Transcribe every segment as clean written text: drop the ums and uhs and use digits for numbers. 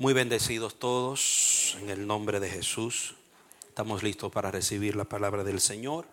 Muy bendecidos todos en el nombre de Jesús. Estamos listos para recibir la palabra del Señor.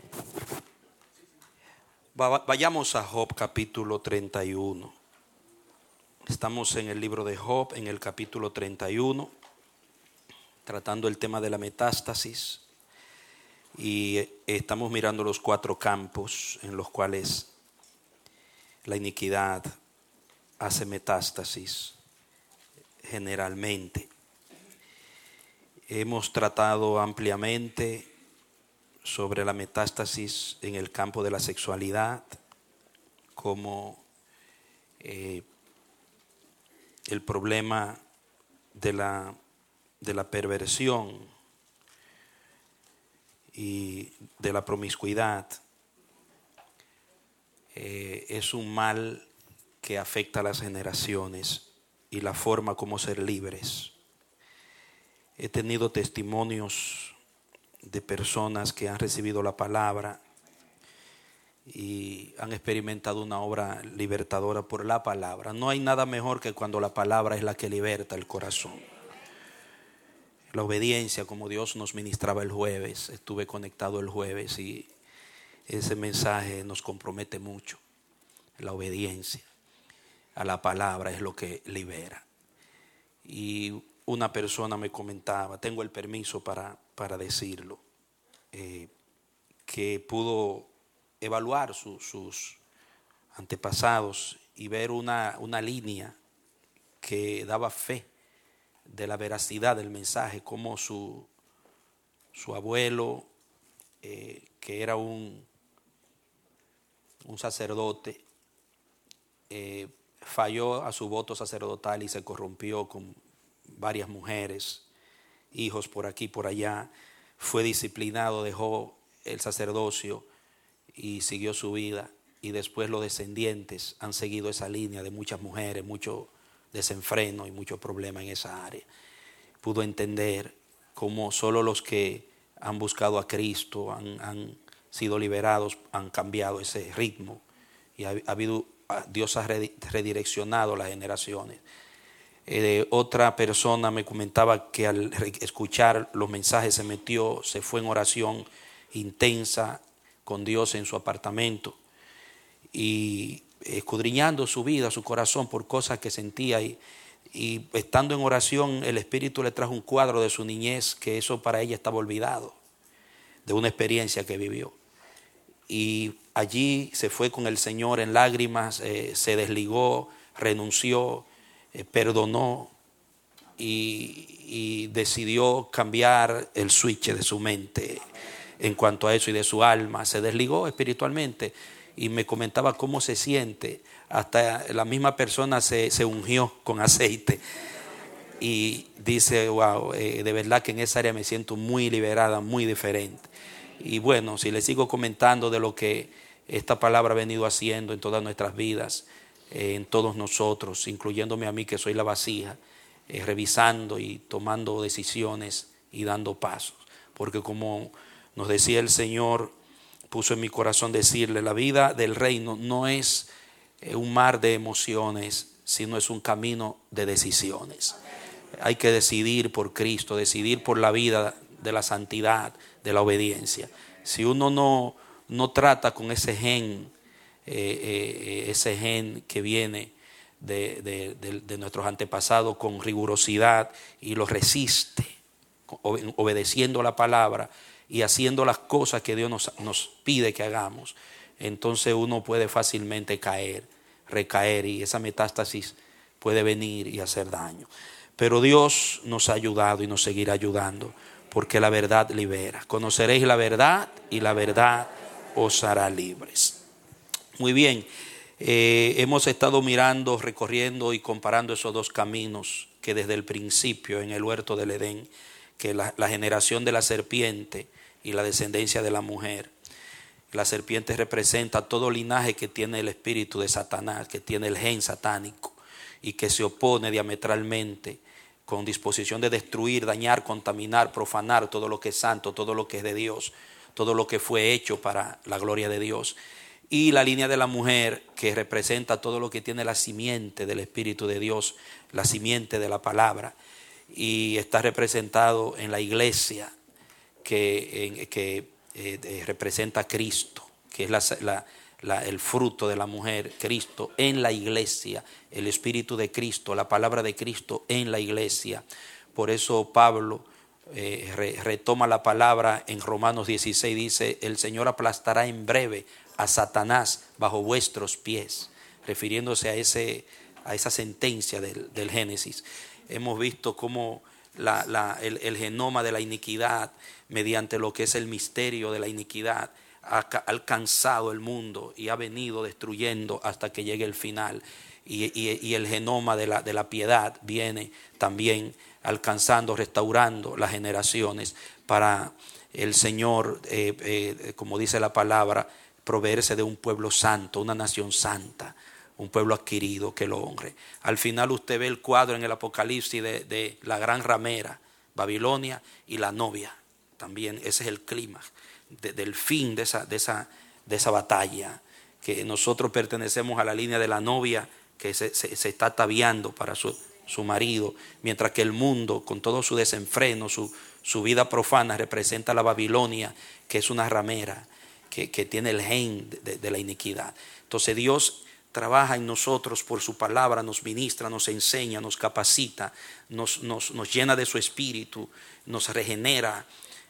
Vayamos a Job capítulo 31. Estamos en el libro de Job, en el capítulo 31, tratando el tema de la metástasis. Y estamos mirando los 4 campos en los cuales la iniquidad hace metástasis generalmente. Hemos tratado ampliamente sobre la metástasis en el campo de la sexualidad, como el problema de la perversión y de la promiscuidad es un mal que afecta a las generaciones y la forma como ser libres. He tenido testimonios de personas que han recibido la palabra y han experimentado una obra libertadora por la palabra. No hay nada mejor que cuando la palabra es la que liberta el corazón. La obediencia, como Dios nos ministraba el jueves, estuve conectado el jueves y ese mensaje nos compromete mucho. La obediencia a la palabra es lo que libera. Y una persona me comentaba, tengo el permiso para decirlo, que pudo evaluar sus antepasados y ver una línea que daba fe de la veracidad del mensaje, como su abuelo, que era un sacerdote, falló a su voto sacerdotal y se corrompió con varias mujeres, hijos por aquí por allá. Fue disciplinado, dejó el sacerdocio y siguió su vida. Y después los descendientes han seguido esa línea de muchas mujeres, mucho desenfreno y mucho problema en esa área. Pudo entender cómo solo los que han buscado a Cristo, han sido liberados, han cambiado ese ritmo. Y Dios ha redireccionado las generaciones. Otra persona me comentaba que al escuchar los mensajes se fue en oración intensa con Dios en su apartamento y escudriñando su vida, su corazón por cosas que sentía y estando en oración el Espíritu le trajo un cuadro de su niñez, que eso para ella estaba olvidado, de una experiencia que vivió. Y allí se fue con el Señor en lágrimas, se desligó, renunció, perdonó y decidió cambiar el switch de su mente en cuanto a eso y de su alma. Se desligó espiritualmente y me comentaba cómo se siente. Hasta la misma persona se ungió con aceite y dice, wow, de verdad que en esa área me siento muy liberada, muy diferente. Y bueno, si les sigo comentando de lo que esta palabra ha venido haciendo en todas nuestras vidas, en todos nosotros, incluyéndome a mí que soy la vasija, revisando y tomando decisiones y dando pasos. Porque como nos decía el Señor, puso en mi corazón decirle, la vida del reino no es un mar de emociones, sino es un camino de decisiones. Hay que decidir por Cristo, decidir por la vida de la santidad, de la obediencia. Si uno no trata con ese gen que viene de nuestros antepasados con rigurosidad y lo resiste, obedeciendo la palabra y haciendo las cosas que Dios nos pide que hagamos, entonces uno puede fácilmente recaer y esa metástasis puede venir y hacer daño. Pero Dios nos ha ayudado y nos seguirá ayudando, porque la verdad libera. Conoceréis la verdad y la verdad os hará libres. Muy bien, hemos estado mirando, recorriendo y comparando esos 2 caminos que desde el principio en el huerto del Edén, que la generación de la serpiente y la descendencia de la mujer. La serpiente representa todo linaje que tiene el espíritu de Satanás, que tiene el gen satánico y que se opone diametralmente con disposición de destruir, dañar, contaminar, profanar todo lo que es santo, todo lo que es de Dios, todo lo que fue hecho para la gloria de Dios. y la línea de la mujer, que representa todo lo que tiene la simiente del Espíritu de Dios, la simiente de la palabra, y está representado en la iglesia que representa a Cristo, que es el fruto de la mujer, Cristo en la iglesia, el Espíritu de Cristo, la palabra de Cristo en la iglesia. Por eso Pablo retoma la palabra en Romanos 16, dice: el Señor aplastará en breve a Satanás bajo vuestros pies, refiriéndose a esa sentencia del Génesis. Hemos visto cómo el genoma de la iniquidad, mediante lo que es el misterio de la iniquidad, ha alcanzado el mundo y ha venido destruyendo hasta que llegue el final. Y el genoma de la piedad viene también alcanzando, restaurando las generaciones para el Señor, como dice la palabra, proveerse de un pueblo santo, una nación santa, un pueblo adquirido que lo honre. Al final usted ve el cuadro en el Apocalipsis de la gran ramera, Babilonia, y la novia. También ese es el clima del fin de esa batalla, que nosotros pertenecemos a la línea de la novia que se está ataviando para su marido, mientras que el mundo, con todo su desenfreno, su vida profana, representa a la Babilonia, que es una ramera que tiene el gen de la iniquidad. Entonces Dios trabaja en nosotros por su palabra, nos ministra, nos enseña, nos capacita, nos llena de su espíritu, nos regenera,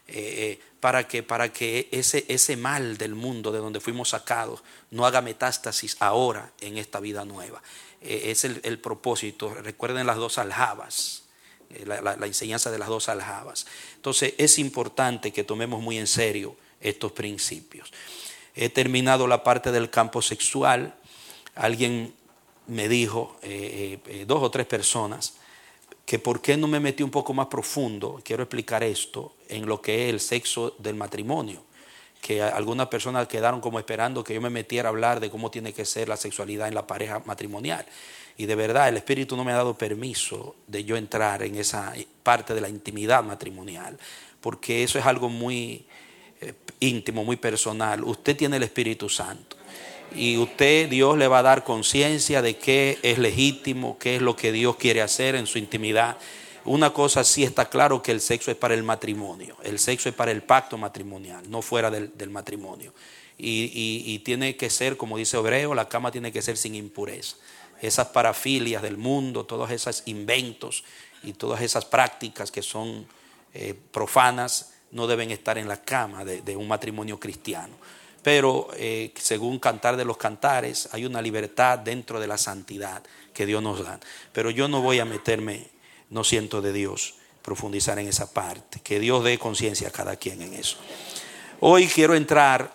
para que ese mal del mundo de donde fuimos sacados no haga metástasis ahora en esta vida nueva. Es el propósito. Recuerden las dos aljabas, la enseñanza de las dos aljabas. Entonces es importante que tomemos muy en serio estos principios. He terminado la parte del campo sexual. Alguien me dijo, 2 o 3 personas, que por qué no me metí un poco más profundo, quiero explicar esto, en lo que es el sexo del matrimonio, que algunas personas quedaron como esperando que yo me metiera a hablar de cómo tiene que ser la sexualidad en la pareja matrimonial. Y de verdad el Espíritu no me ha dado permiso de yo entrar en esa parte de la intimidad matrimonial, porque eso es algo muy íntimo, muy personal. Usted tiene el Espíritu Santo y Dios le va a dar conciencia de qué es legítimo, qué es lo que Dios quiere hacer en su intimidad. Una cosa sí está claro, que el sexo es para el matrimonio, el sexo es para el pacto matrimonial, no fuera del matrimonio. Y tiene que ser, como dice Hebreo, la cama tiene que ser sin impureza. Esas parafilias del mundo, todos esos inventos y todas esas prácticas que son profanas, no deben estar en la cama de un matrimonio cristiano. Pero según Cantar de los Cantares, hay una libertad dentro de la santidad que Dios nos da. Pero yo no voy a meterme, no siento de Dios, profundizar en esa parte. Que Dios dé conciencia a cada quien en eso. Hoy quiero entrar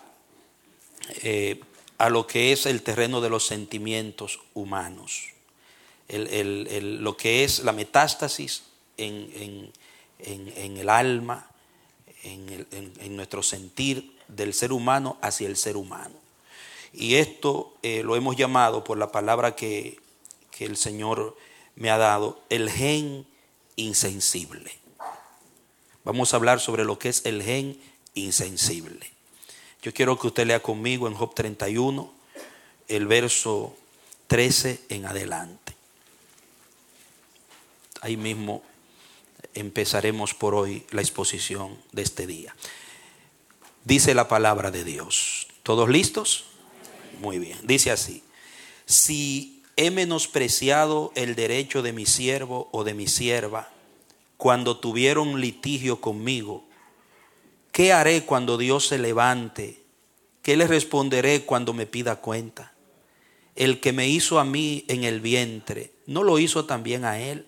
a lo que es el terreno de los sentimientos humanos. Lo que es la metástasis en el alma, en nuestro sentir del ser humano hacia el ser humano. Y esto lo hemos llamado, por la palabra que el Señor me ha dado, el gen insensible. Vamos a hablar sobre lo que es el gen insensible. Yo quiero que usted lea conmigo en Job 31, el verso 13 en adelante. Ahí mismo empezaremos por hoy la exposición de este día. Dice la palabra de Dios. ¿Todos listos? Muy bien. Dice así: si he menospreciado el derecho de mi siervo o de mi sierva cuando tuvieron litigio conmigo, ¿qué haré cuando Dios se levante? ¿Qué le responderé cuando me pida cuenta? El que me hizo a mí en el vientre, ¿no lo hizo también a él?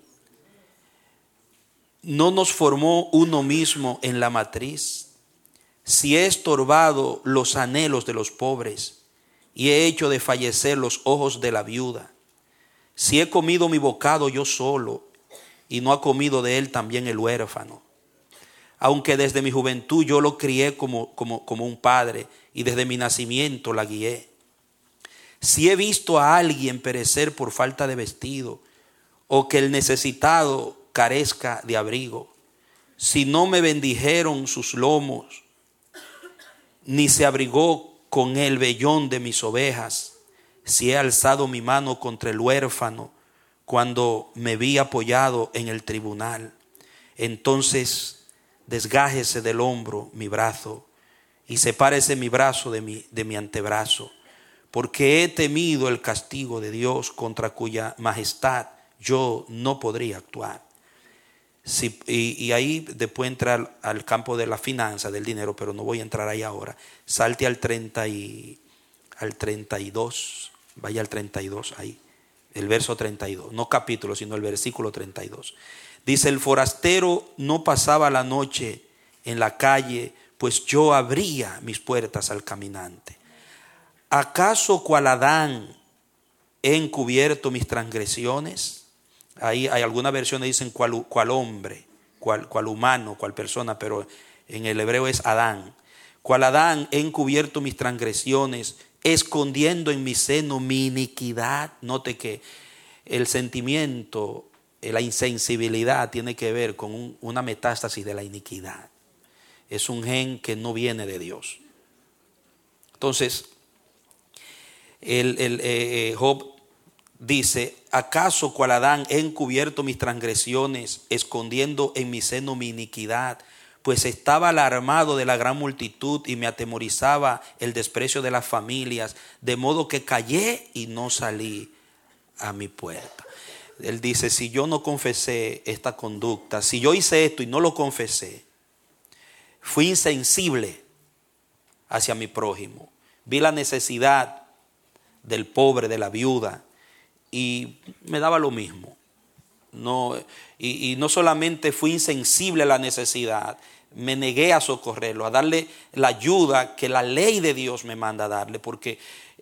¿No nos formó uno mismo en la matriz? Si he estorbado los anhelos de los pobres y he hecho desfallecer los ojos de la viuda, si he comido mi bocado yo solo y no ha comido de él también el huérfano, aunque desde mi juventud yo lo crié como un padre y desde mi nacimiento la guié, si he visto a alguien perecer por falta de vestido o que el necesitado carezca de abrigo, si no me bendijeron sus lomos ni se abrigó con el vellón de mis ovejas, si he alzado mi mano contra el huérfano, cuando me vi apoyado en el tribunal, entonces desgájese del hombro mi brazo y sepárese mi brazo de mi antebrazo, porque he temido el castigo de Dios, contra cuya majestad yo no podría actuar. Sí, y ahí después entrar al campo de la finanza, del dinero, pero no voy a entrar ahí ahora. Salte al 32, vaya al 32 ahí, el verso 32, no capítulo, sino el versículo 32. Dice: el forastero no pasaba la noche en la calle, pues yo abría mis puertas al caminante. ¿Acaso cual Adán he encubierto mis transgresiones? Ahí hay algunas versiones dicen cual hombre, cual humano, cual persona, pero en el hebreo es Adán. Cual Adán he encubierto mis transgresiones, escondiendo en mi seno mi iniquidad. Note que el sentimiento, la insensibilidad tiene que ver con una metástasis de la iniquidad. Es un gen que no viene de Dios. Entonces, Job dice: ¿acaso cual Adán he encubierto mis transgresiones, escondiendo en mi seno mi iniquidad? Pues estaba alarmado de la gran multitud y me atemorizaba el desprecio de las familias, de modo que callé y no salí a mi puerta. Él dice: si yo no confesé esta conducta, si yo hice esto y no lo confesé, fui insensible hacia mi prójimo, vi la necesidad del pobre, de la viuda, y me daba lo mismo. Y no solamente fui insensible a la necesidad, me negué a socorrerlo, a darle la ayuda que la ley de Dios me manda a darle, porque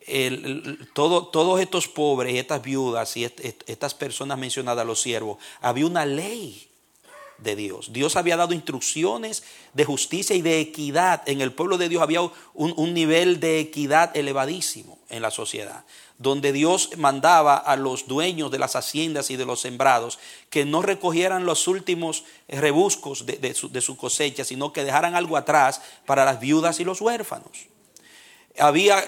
todos estos pobres, estas viudas y estas personas mencionadas, los siervos, había una ley de Dios. Dios había dado instrucciones de justicia y de equidad. En el pueblo de Dios había un nivel de equidad elevadísimo en la sociedad, donde Dios mandaba a los dueños de las haciendas y de los sembrados que no recogieran los últimos rebuscos de su cosecha, sino que dejaran algo atrás para las viudas y los huérfanos. Había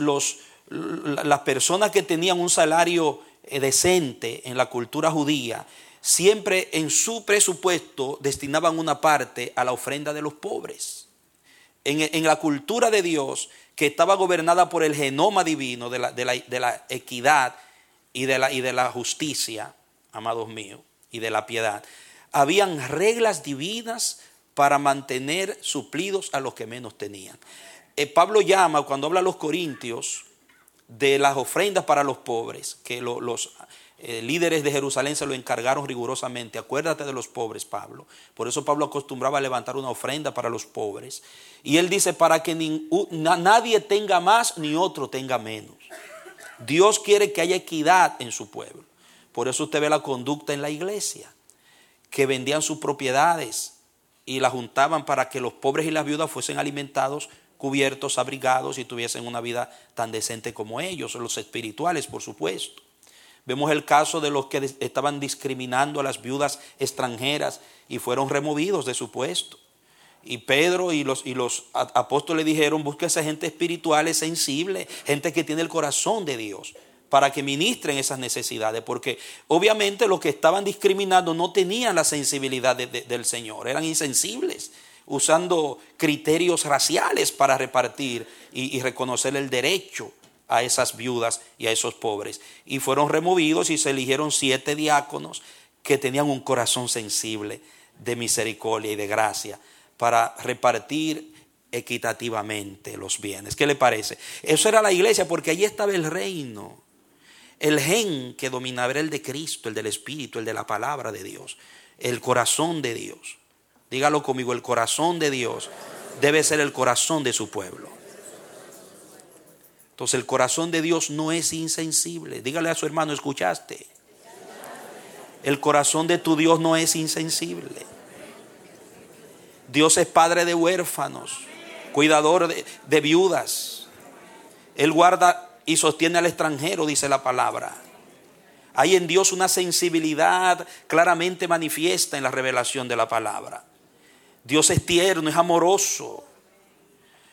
las personas que tenían un salario decente en la cultura judía, siempre en su presupuesto destinaban una parte a la ofrenda de los pobres. En la cultura de Dios, que estaba gobernada por el genoma divino de la equidad y de la justicia, amados míos, y de la piedad, habían reglas divinas para mantener suplidos a los que menos tenían. Pablo llama, cuando habla a los corintios, de las ofrendas para los pobres, que los líderes de Jerusalén se lo encargaron rigurosamente. Acuérdate de los pobres, Pablo. Por eso Pablo acostumbraba a levantar una ofrenda para los pobres. Y él dice: para que nadie tenga más ni otro tenga menos. Dios quiere que haya equidad en su pueblo. Por eso usted ve la conducta en la iglesia, que vendían sus propiedades y las juntaban para que los pobres y las viudas fuesen alimentados, cubiertos, abrigados y tuviesen una vida tan decente como ellos, los espirituales, por supuesto. Vemos el caso de los que estaban discriminando a las viudas extranjeras y fueron removidos de su puesto. Y Pedro y los apóstoles dijeron: búsquese gente espiritual, sensible, gente que tiene el corazón de Dios, para que ministren esas necesidades, porque obviamente los que estaban discriminando no tenían la sensibilidad del Señor, eran insensibles, usando criterios raciales para repartir y reconocer el derecho a esas viudas y a esos pobres. Y fueron removidos y se eligieron 7 diáconos que tenían un corazón sensible de misericordia y de gracia para repartir equitativamente los bienes. ¿Qué le parece? Eso era la iglesia, porque allí estaba el reino. El gen que dominaba era el de Cristo, el del Espíritu, el de la palabra de Dios, el corazón de Dios. Dígalo conmigo: el corazón de Dios debe ser el corazón de su pueblo. Entonces el corazón de Dios no es insensible. Dígale a su hermano: ¿escuchaste? El corazón de tu Dios no es insensible. Dios es padre de huérfanos, cuidador de viudas. Él guarda y sostiene al extranjero, dice la palabra. Hay en Dios una sensibilidad claramente manifiesta en la revelación de la palabra. Dios es tierno, es amoroso.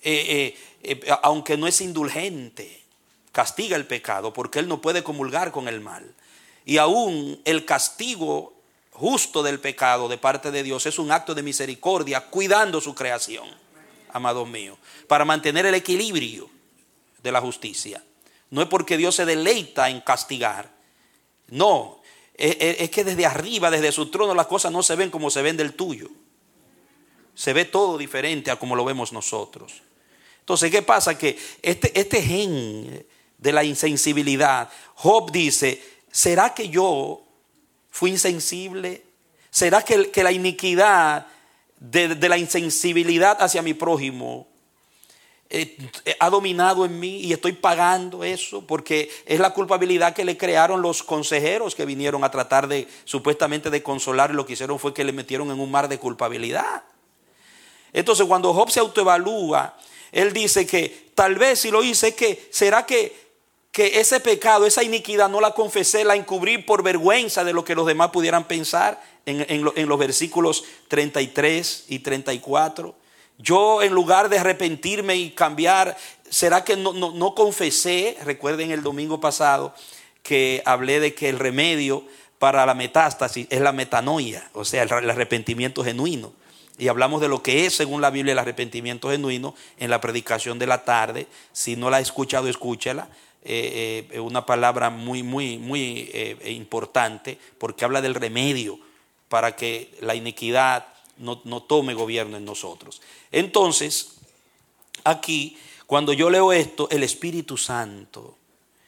aunque no es indulgente, castiga el pecado porque Él no puede comulgar con el mal. Y aún el castigo justo del pecado de parte de Dios es un acto de misericordia, cuidando su creación, amados míos, para mantener el equilibrio de la justicia. No es porque Dios se deleita en castigar, no, es que desde arriba, desde su trono, las cosas no se ven como se ven del tuyo. Se ve todo diferente a como lo vemos nosotros. Entonces, ¿qué pasa? Que este gen de la insensibilidad, Job dice, ¿será que yo fui insensible? ¿Será que la iniquidad de la insensibilidad hacia mi prójimo ha dominado en mí y estoy pagando eso? Porque es la culpabilidad que le crearon los consejeros que vinieron a tratar de supuestamente de consolar. Lo que hicieron fue que le metieron en un mar de culpabilidad. Entonces, cuando Job se autoevalúa, él dice que tal vez si lo hice, ¿será que ese pecado, esa iniquidad no la confesé, la encubrí por vergüenza de lo que los demás pudieran pensar? En los versículos 33 y 34. Yo, en lugar de arrepentirme y cambiar, ¿será que no confesé? Recuerden el domingo pasado que hablé de que el remedio para la metástasis es la metanoia, o sea, el arrepentimiento genuino. Y hablamos de lo que es, según la Biblia, el arrepentimiento genuino en la predicación de la tarde. Si no la ha escuchado, escúchala. Una palabra muy importante, porque habla del remedio para que la iniquidad no tome gobierno en nosotros. Entonces, aquí, cuando yo leo esto, el Espíritu Santo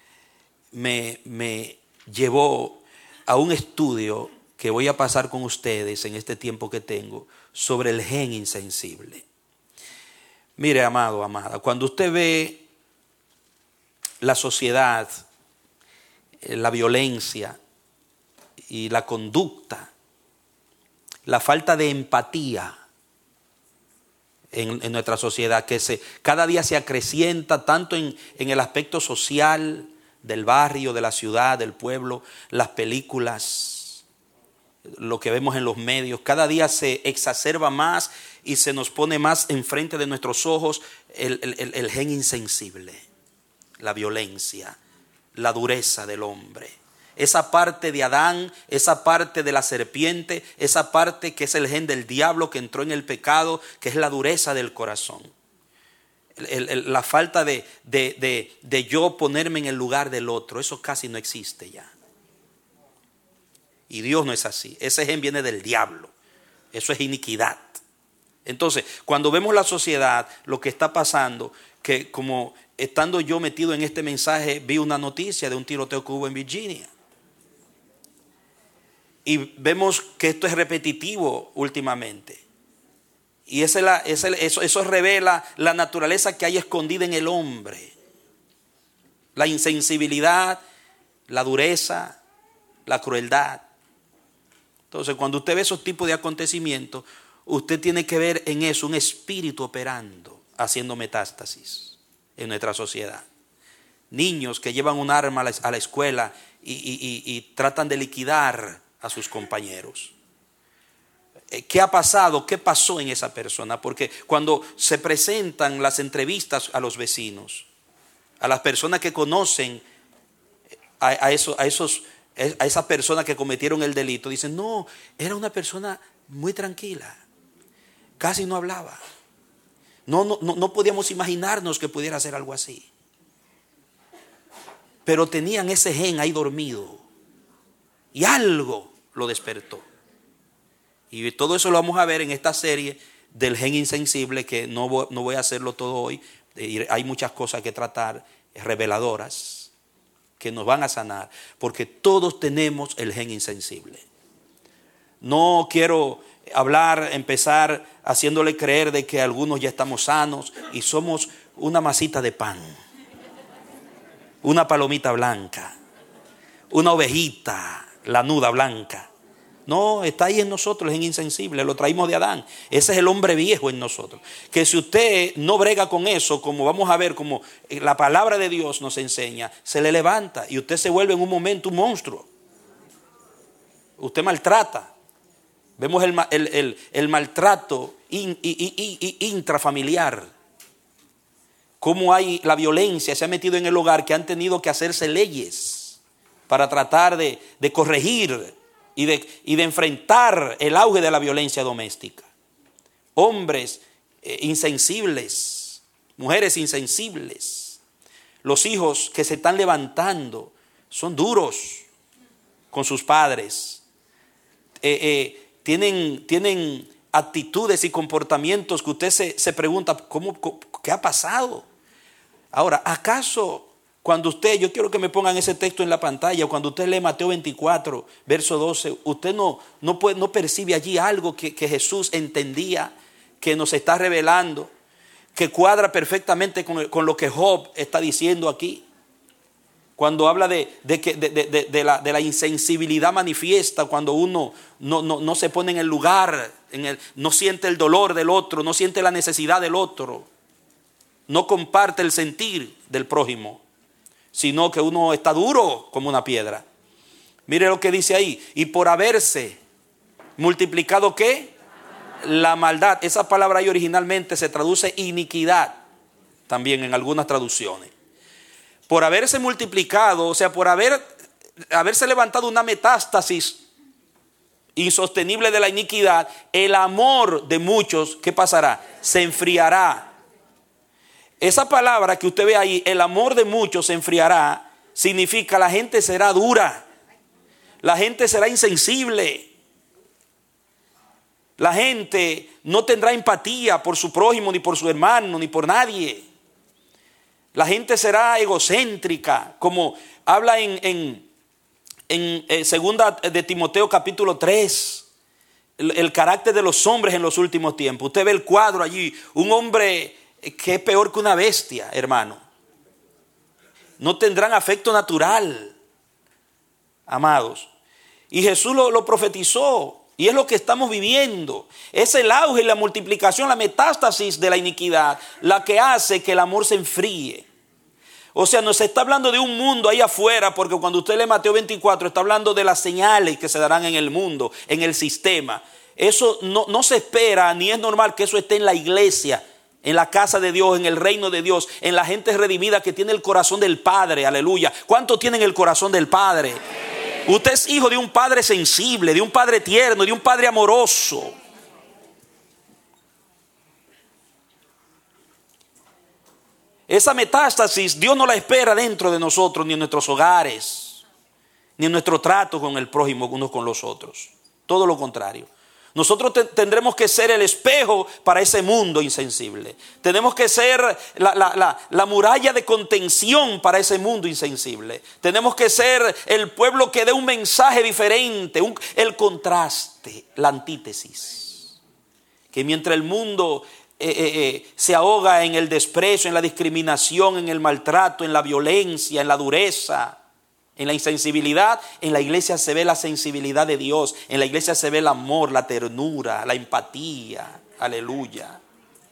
me llevó a un estudio que voy a pasar con ustedes en este tiempo que tengo sobre el gen insensible. Mire, amado, amada, cuando usted ve la sociedad, la violencia y la conducta, la falta de empatía en nuestra sociedad, que cada día se acrecienta tanto en el aspecto social del barrio, de la ciudad, del pueblo, las películas, lo que vemos en los medios, cada día se exacerba más y se nos pone más enfrente de nuestros ojos el gen insensible, la violencia, la dureza del hombre. Esa parte de Adán, esa parte de la serpiente, esa parte que es el gen del diablo que entró en el pecado, que es la dureza del corazón. La falta de yo ponerme en el lugar del otro, eso casi no existe ya. Y Dios no es así. Ese gen viene del diablo. Eso es iniquidad. Entonces, cuando vemos la sociedad, lo que está pasando, que como estando yo metido en este mensaje, vi una noticia de un tiroteo que hubo en Virginia. Y vemos que esto es repetitivo últimamente. Y eso revela la naturaleza que hay escondida en el hombre. La insensibilidad, la dureza, la crueldad. Entonces, cuando usted ve esos tipos de acontecimientos, usted tiene que ver en eso un espíritu operando, haciendo metástasis en nuestra sociedad. Niños que llevan un arma a la escuela y tratan de liquidar a sus compañeros. ¿Qué ha pasado? ¿Qué pasó en esa persona? Porque cuando se presentan las entrevistas a los vecinos, a las personas que conocen a esas personas que cometieron el delito, dicen, no, era una persona muy tranquila, casi no hablaba. No podíamos imaginarnos que pudiera hacer algo así. Pero tenían ese gen ahí dormido y algo lo despertó. Y todo eso lo vamos a ver en esta serie del gen insensible, que no voy a hacerlo todo hoy. Hay muchas cosas que tratar, reveladoras, que nos van a sanar, porque todos tenemos el gen insensible. No quiero empezar haciéndole creer de que algunos ya estamos sanos y somos una masita de pan, una palomita blanca, una ovejita lanuda blanca. No, está ahí en nosotros, es insensible, lo traímos de Adán. Ese es el hombre viejo en nosotros. Que si usted no brega con eso, como vamos a ver, como la palabra de Dios nos enseña, se le levanta y usted se vuelve en un momento un monstruo. Usted maltrata. Vemos el maltrato intrafamiliar. cómo hay la violencia se ha metido en el hogar, que han tenido que hacerse leyes para tratar de corregir y de enfrentar el auge de la violencia doméstica. Hombres insensibles, mujeres insensibles. Los hijos que se están levantando son duros con sus padres. Tienen actitudes y comportamientos que usted se pregunta, ¿qué ha pasado? Ahora, ¿acaso cuando yo quiero que me pongan ese texto en la pantalla, cuando usted lee Mateo 24, verso 12, usted no percibe allí algo que Jesús entendía, que nos está revelando, que cuadra perfectamente con lo que Job está diciendo aquí? Cuando habla de la insensibilidad manifiesta, cuando uno no se pone en el lugar, no siente el dolor del otro, no siente la necesidad del otro, no comparte el sentir del prójimo, sino que uno está duro como una piedra. Mire lo que dice ahí: y por haberse multiplicado, ¿qué? La maldad. Esa palabra ahí originalmente se traduce iniquidad, también en algunas traducciones. Por haberse multiplicado, o sea, por haberse levantado una metástasis insostenible de la iniquidad, el amor de muchos, ¿qué pasará? Se enfriará. Esa palabra que usted ve ahí, el amor de muchos se enfriará, significa la gente será dura, la gente será insensible, la gente no tendrá empatía por su prójimo, ni por su hermano, ni por nadie. La gente será egocéntrica, como habla en segunda de Timoteo capítulo 3, el carácter de los hombres en los últimos tiempos. Usted ve el cuadro allí, un hombre que es peor que una bestia, hermano. No tendrán afecto natural, amados. Y Jesús lo profetizó. Y es lo que estamos viviendo. Es el auge y la multiplicación, la metástasis de la iniquidad, la que hace que el amor se enfríe. O sea, nos está hablando de un mundo ahí afuera, porque cuando usted lee Mateo 24, está hablando de las señales que se darán en el mundo, en el sistema. Eso no se espera, ni es normal que eso esté en la iglesia, en la casa de Dios, en el reino de Dios, en la gente redimida que tiene el corazón del Padre. Aleluya. ¿Cuántos tienen el corazón del Padre? Usted es hijo de un Padre sensible, de un Padre tierno, de un Padre amoroso. Esa metástasis Dios no la espera dentro de nosotros, ni en nuestros hogares, ni en nuestro trato con el prójimo unos con los otros. Todo lo contrario. Nosotros tendremos que ser el espejo para ese mundo insensible. Tenemos que ser la muralla de contención para ese mundo insensible. Tenemos que ser el pueblo que dé un mensaje diferente, el contraste, la antítesis. Que mientras el mundo se ahoga en el desprecio, en la discriminación, en el maltrato, en la violencia, en la dureza, en la insensibilidad, en la iglesia se ve la sensibilidad de Dios. En la iglesia se ve el amor, la ternura, la empatía. Aleluya.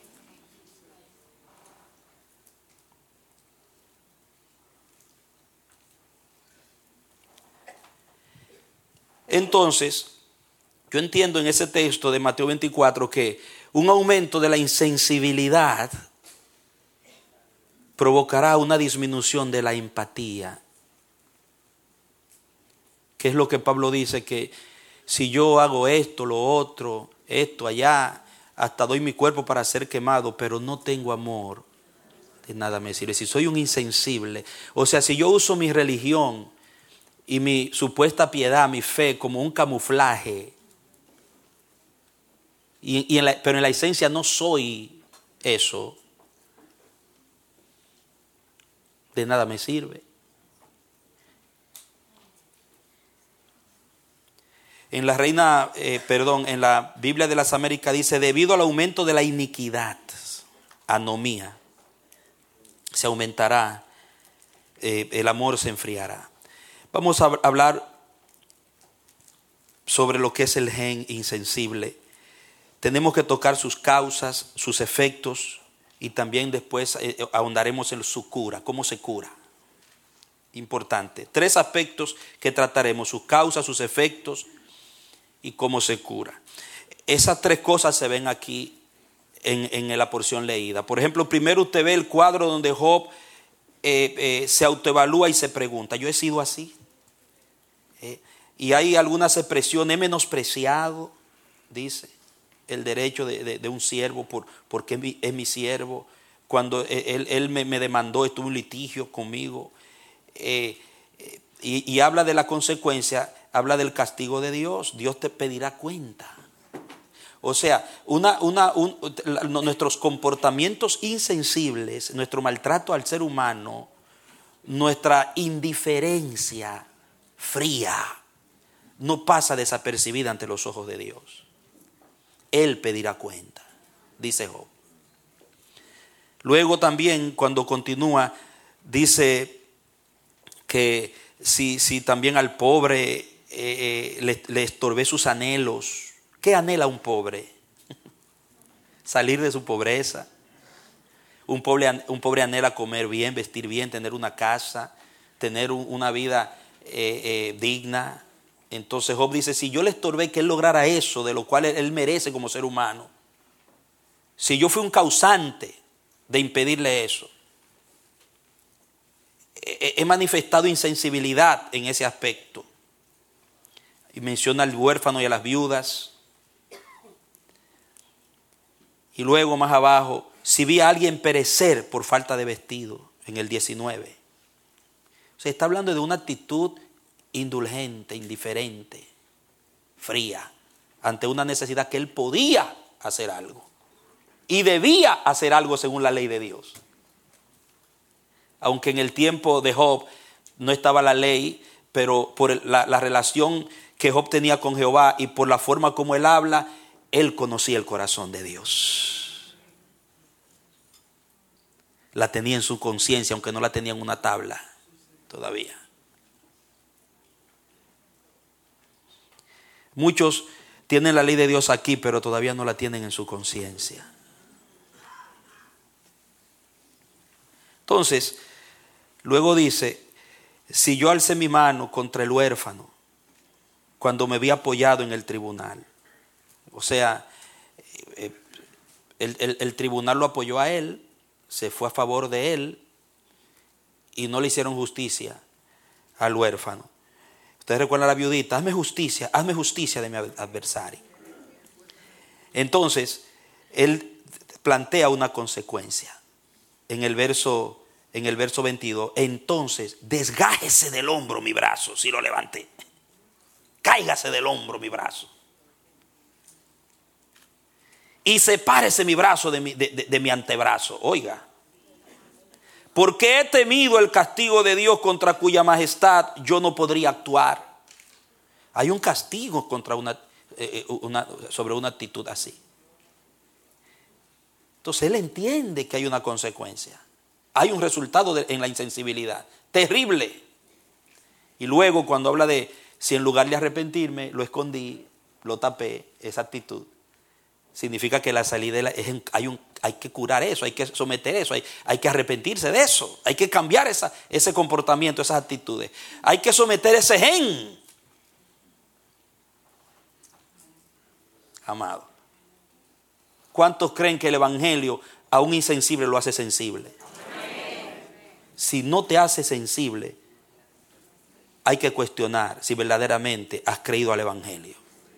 Entonces, yo entiendo en ese texto de Mateo 24 que un aumento de la insensibilidad provocará una disminución de la empatía. ¿Qué es lo que Pablo dice? Que si yo hago esto, lo otro, esto, allá, hasta doy mi cuerpo para ser quemado, pero no tengo amor, de nada me sirve. Si soy un insensible, o sea, si yo uso mi religión y mi supuesta piedad, mi fe, como un camuflaje, pero en la esencia no soy eso, de nada me sirve. En la Biblia de las Américas dice: debido al aumento de la iniquidad, anomía, se aumentará, el amor se enfriará. Vamos a hablar sobre lo que es el gen insensible. Tenemos que tocar sus causas, sus efectos, y también después ahondaremos en su cura, cómo se cura. Importante. 3 aspectos que trataremos: sus causas, sus efectos y cómo se cura. Esas 3 cosas se ven aquí en la porción leída. Por ejemplo, primero usted ve el cuadro donde Job se autoevalúa y se pregunta, ¿yo he sido así? Y hay algunas expresiones: he menospreciado, dice, el derecho de un siervo porque es mi siervo. Cuando él me demandó, estuvo en litigio conmigo. Y habla de la consecuencia, habla del castigo de Dios. Dios te pedirá cuenta. O sea, nuestros comportamientos insensibles, nuestro maltrato al ser humano, nuestra indiferencia fría, no pasa desapercibida ante los ojos de Dios. Él pedirá cuenta, dice Job. Luego también, cuando continúa, dice que si también al pobre le estorbé sus anhelos. ¿Qué anhela un pobre? Salir de su pobreza. Un pobre anhela comer bien, vestir bien, tener una casa, tener una vida digna. Entonces Job dice, si yo le estorbé que él lograra eso, de lo cual él merece como ser humano, si yo fui un causante de impedirle eso, he manifestado insensibilidad en ese aspecto. Y menciona al huérfano y a las viudas. Y luego más abajo, si vi a alguien perecer por falta de vestido, en el 19. O sea, está hablando de una actitud indulgente, indiferente, fría, ante una necesidad que él podía hacer algo. Y debía hacer algo según la ley de Dios. Aunque en el tiempo de Job no estaba la ley, pero por la relación que Job tenía con Jehová y por la forma como él habla, él conocía el corazón de Dios. La tenía en su conciencia, aunque no la tenía en una tabla todavía. Muchos tienen la ley de Dios aquí, pero todavía no la tienen en su conciencia. Entonces, luego dice, si yo alcé mi mano contra el huérfano, cuando me vi apoyado en el tribunal. O sea, el tribunal lo apoyó a él, se fue a favor de él y no le hicieron justicia al huérfano. Ustedes recuerdan a la viudita, hazme justicia de mi adversario. Entonces, él plantea una consecuencia. En el verso 22, entonces desgájese del hombro mi brazo, si lo levanté. Cáigase del hombro mi brazo. Y sepárese mi brazo de mi antebrazo. Oiga. Porque he temido el castigo de Dios contra cuya majestad yo no podría actuar. Hay un castigo contra sobre una actitud así. Entonces él entiende que hay una consecuencia. Hay un resultado en la insensibilidad. Terrible. Y luego cuando habla de si en lugar de arrepentirme lo escondí, lo tapé, esa actitud, significa que la salida hay que curar eso, hay que someter eso, hay que arrepentirse de eso, hay que cambiar ese comportamiento, esas actitudes. Hay que someter ese gen. Amado, ¿cuántos creen que el evangelio a un insensible lo hace sensible? Si no te hace sensible, hay que cuestionar si verdaderamente has creído al evangelio.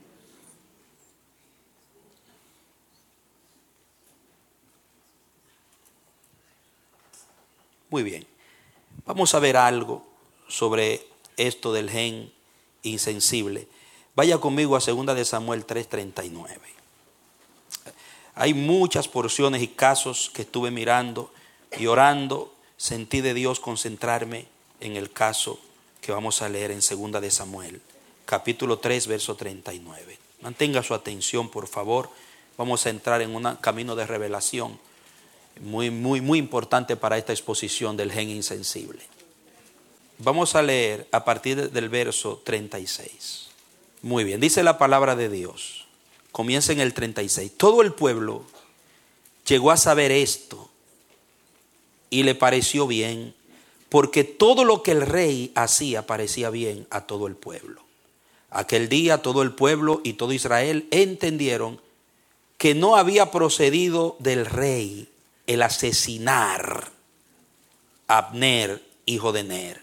Muy bien, vamos a ver algo sobre esto del gen insensible. Vaya conmigo a 2 de Samuel 3:39. Hay muchas porciones y casos que estuve mirando y orando. Sentí de Dios concentrarme en el caso que vamos a leer en 2 de Samuel, capítulo 3, verso 39. Mantenga su atención, por favor. Vamos a entrar en un camino de revelación muy importante para esta exposición del gen insensible. Vamos a leer a partir del verso 36. Muy bien, dice la palabra de Dios. Comienza en el 36. Todo el pueblo llegó a saber esto y le pareció bien, porque todo lo que el rey hacía parecía bien a todo el pueblo. Aquel día todo el pueblo y todo Israel entendieron que no había procedido del rey el asesinar a Abner, hijo de Ner.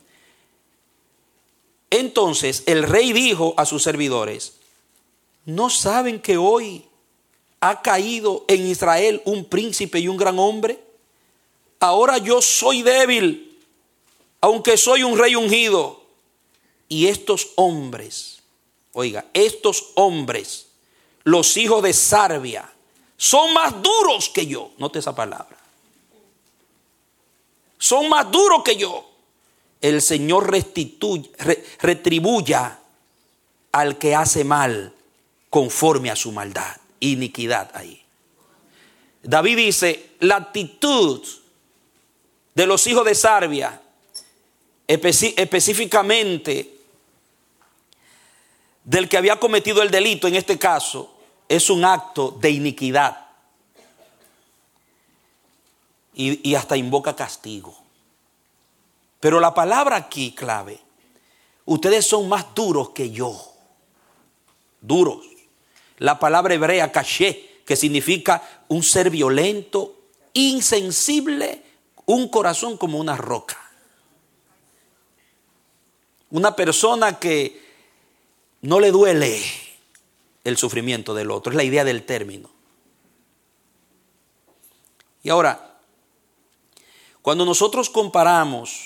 Entonces el rey dijo a sus servidores: ¿no saben que hoy ha caído en Israel un príncipe y un gran hombre? Ahora yo soy débil, aunque soy un rey ungido. Y estos hombres, oiga, estos hombres, los hijos de Sarbia, son más duros que yo. Note esa palabra. Son más duros que yo. El Señor retribuya al que hace mal conforme a su maldad. Iniquidad ahí. David dice, la actitud de los hijos de Sarbia, específicamente del que había cometido el delito en este caso, es un acto de iniquidad. Y hasta invoca castigo. Pero la palabra aquí clave: ustedes son más duros que yo. Duros. La palabra hebrea caché, que significa un ser violento, insensible, un corazón como una roca. Una persona que no le duele el sufrimiento del otro. Es la idea del término. Y ahora, cuando nosotros comparamos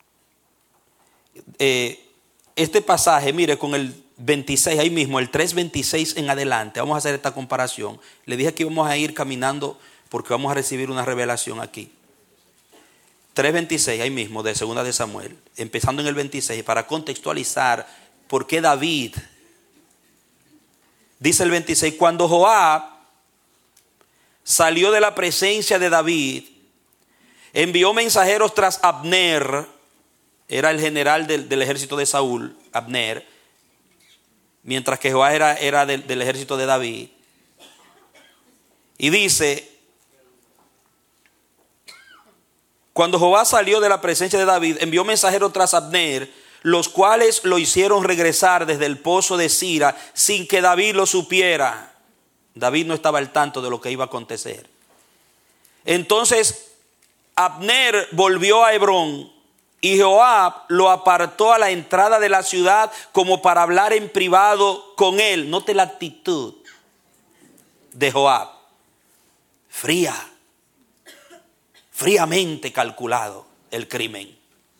este pasaje, mire, con el 26, ahí mismo, el 3:26 en adelante, vamos a hacer esta comparación. Le dije que íbamos a ir caminando porque vamos a recibir una revelación aquí. 3:26, ahí mismo, de 2 de Samuel, empezando en el 26, para contextualizar por qué David, dice el 26, cuando Joab salió de la presencia de David, envió mensajeros tras Abner, era el general del ejército de Saúl, Abner, mientras que Joab era del ejército de David. Y dice, cuando Joab salió de la presencia de David, envió mensajeros tras Abner, los cuales lo hicieron regresar desde el pozo de Sira sin que David lo supiera. David no estaba al tanto de lo que iba a acontecer. Entonces Abner volvió a Hebrón y Joab lo apartó a la entrada de la ciudad como para hablar en privado con él. Note la actitud de Joab. Fríamente calculado el crimen.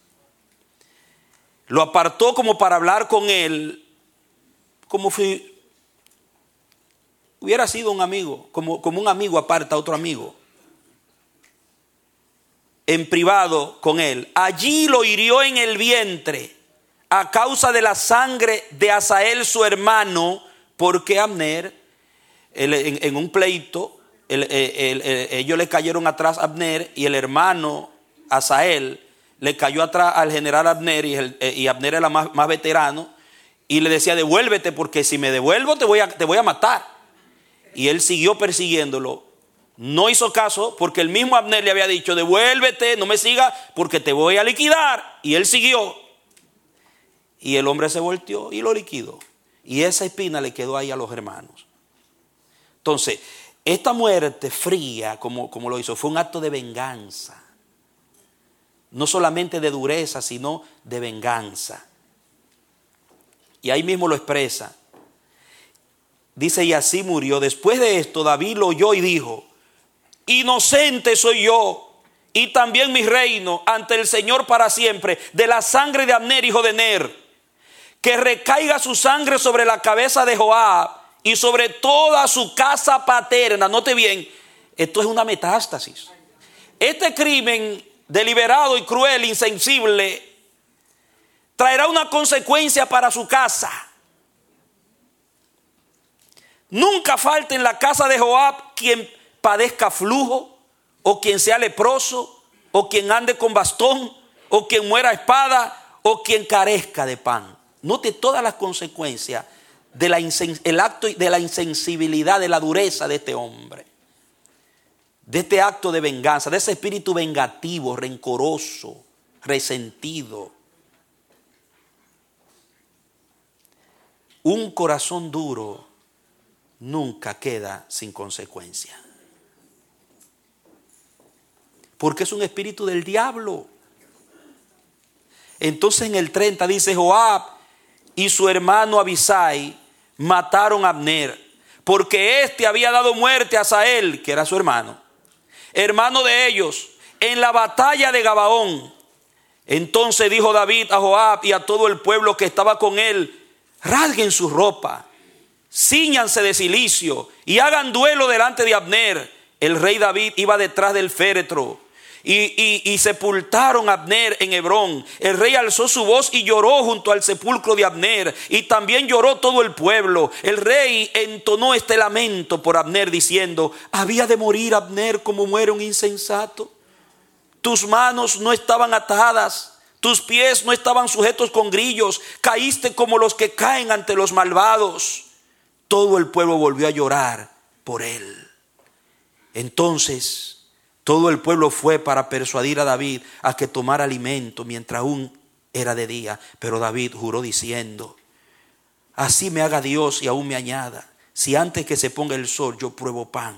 Lo apartó como para hablar con él, como si hubiera sido un amigo, como un amigo aparta a otro amigo. En privado con él. Allí lo hirió en el vientre a causa de la sangre de Asael su hermano, porque Abner, en un pleito, ellos le cayeron atrás a Abner y el hermano Asael le cayó atrás al general Abner y Abner era más veterano y le decía: devuélvete, porque si me devuelvo te voy a matar. Y él siguió persiguiéndolo. No hizo caso porque el mismo Abner le había dicho: devuélvete, no me sigas porque te voy a liquidar. Y él siguió. Y el hombre se volteó y lo liquidó. Y esa espina le quedó ahí a los hermanos. Entonces, esta muerte fría, como lo hizo, fue un acto de venganza. No solamente de dureza, sino de venganza. Y ahí mismo lo expresa. Dice: y así murió. Después de esto, David lo oyó y dijo: inocente soy yo y también mi reino ante el Señor para siempre, de la sangre de Abner, hijo de Ner. Que recaiga su sangre sobre la cabeza de Joab y sobre toda su casa paterna. Note bien, esto es una metástasis. Este crimen deliberado y cruel, insensible, traerá una consecuencia para su casa. Nunca falte en la casa de Joab quien padezca flujo, o quien sea leproso, o quien ande con bastón, o quien muera a espada, o quien carezca de pan. Note todas las consecuencias el acto de la insensibilidad, de la dureza de este hombre, de este acto de venganza, de ese espíritu vengativo, rencoroso, resentido. Un corazón duro nunca queda sin consecuencia. Porque es un espíritu del diablo. Entonces en el 30 dice: Joab y su hermano Abisai mataron a Abner, porque éste había dado muerte a Asael, que era su hermano de ellos, en la batalla de Gabaón. Entonces dijo David a Joab y a todo el pueblo que estaba con él: rasguen su ropa, cíñanse de cilicio y hagan duelo delante de Abner. El rey David iba detrás del féretro y sepultaron a Abner en Hebrón. El rey alzó su voz y lloró junto al sepulcro de Abner, y también lloró todo el pueblo. El rey entonó este lamento por Abner diciendo: había de morir Abner como muere un insensato. Tus manos no estaban atadas, tus pies no estaban sujetos con grillos, caíste como los que caen ante los malvados. Todo el pueblo volvió a llorar por él. Entonces todo el pueblo fue para persuadir a David a que tomara alimento mientras aún era de día. Pero David juró diciendo: así me haga Dios y aún me añada, si antes que se ponga el sol yo pruebo pan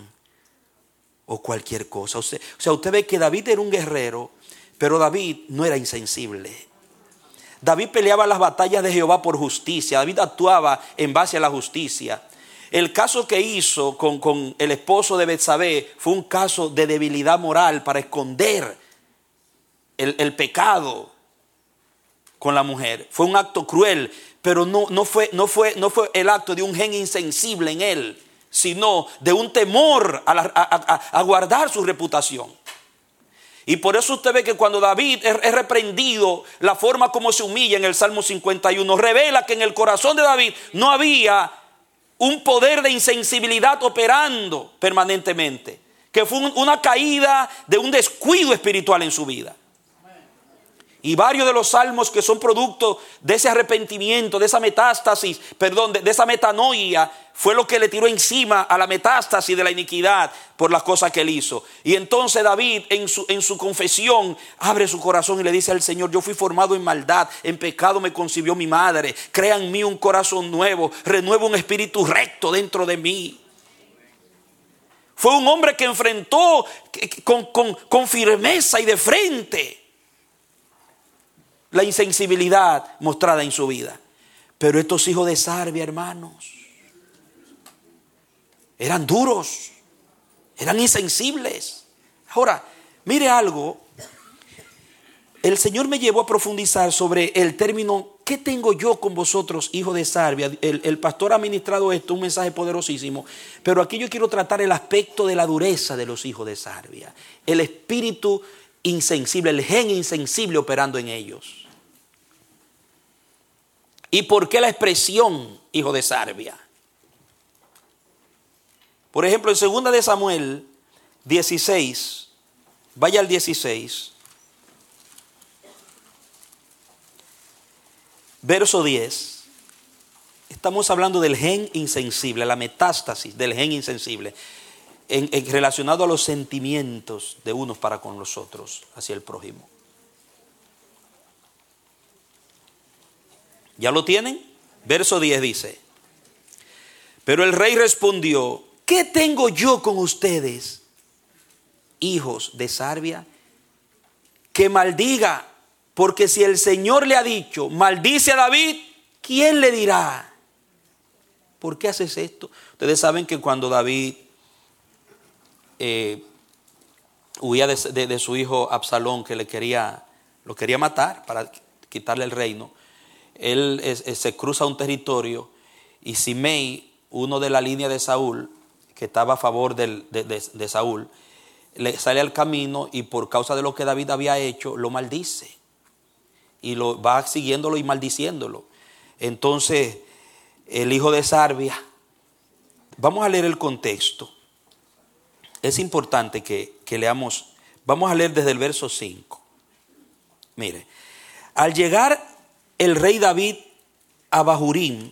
o cualquier cosa. O sea, usted ve que David era un guerrero, pero David no era insensible. David peleaba las batallas de Jehová por justicia. David actuaba en base a la justicia. El caso que hizo con el esposo de Betsabé fue un caso de debilidad moral para esconder el pecado con la mujer. Fue un acto cruel, pero no fue el acto de un gen insensible en él, sino de un temor a guardar su reputación. Y por eso usted ve que cuando David es reprendido, la forma como se humilla en el Salmo 51 revela que en el corazón de David no había un poder de insensibilidad operando permanentemente, que fue una caída de un descuido espiritual en su vida. Y varios de los salmos que son producto de ese arrepentimiento, de esa metástasis, de esa metanoia, fue lo que le tiró encima a la metástasis de la iniquidad por las cosas que él hizo. Y entonces David en su confesión abre su corazón y le dice al Señor: yo fui formado en maldad, en pecado me concibió mi madre. Crea en mí un corazón nuevo, renueva un espíritu recto dentro de mí. Fue un hombre que enfrentó con firmeza y de frente la insensibilidad mostrada en su vida. Pero estos hijos de Sarbia, hermanos, eran duros, eran insensibles. Ahora, mire algo. El Señor me llevó a profundizar sobre el término: ¿qué tengo yo con vosotros, hijos de Sarbia? El pastor ha ministrado esto, un mensaje poderosísimo. Pero aquí yo quiero tratar el aspecto de la dureza de los hijos de Sarbia. El espíritu insensible, el gen insensible operando en ellos. ¿Y por qué la expresión hijo de Sarbia? Por ejemplo, en 2 de Samuel 16, vaya al 16, verso 10. Estamos hablando del gen insensible, la metástasis del gen insensible, relacionado a los sentimientos de unos para con los otros hacia el prójimo. ¿Ya lo tienen? Verso 10 dice: pero el rey respondió: ¿qué tengo yo con ustedes, hijos de Sarbia? Que maldiga, porque si el Señor le ha dicho: maldice a David, ¿quién le dirá? ¿Por qué haces esto? Ustedes saben que cuando David huía de su hijo Absalón, que lo quería matar para quitarle el reino, él se cruza un territorio y Simei, uno de la línea de Saúl, que estaba a favor de Saúl, le sale al camino y por causa de lo que David había hecho, lo maldice. Y lo va siguiéndolo y maldiciéndolo. Entonces, el hijo de Sarbia, vamos a leer el contexto. Es importante que leamos, vamos a leer desde el verso 5. Mire, al llegar el rey David a Bahurim,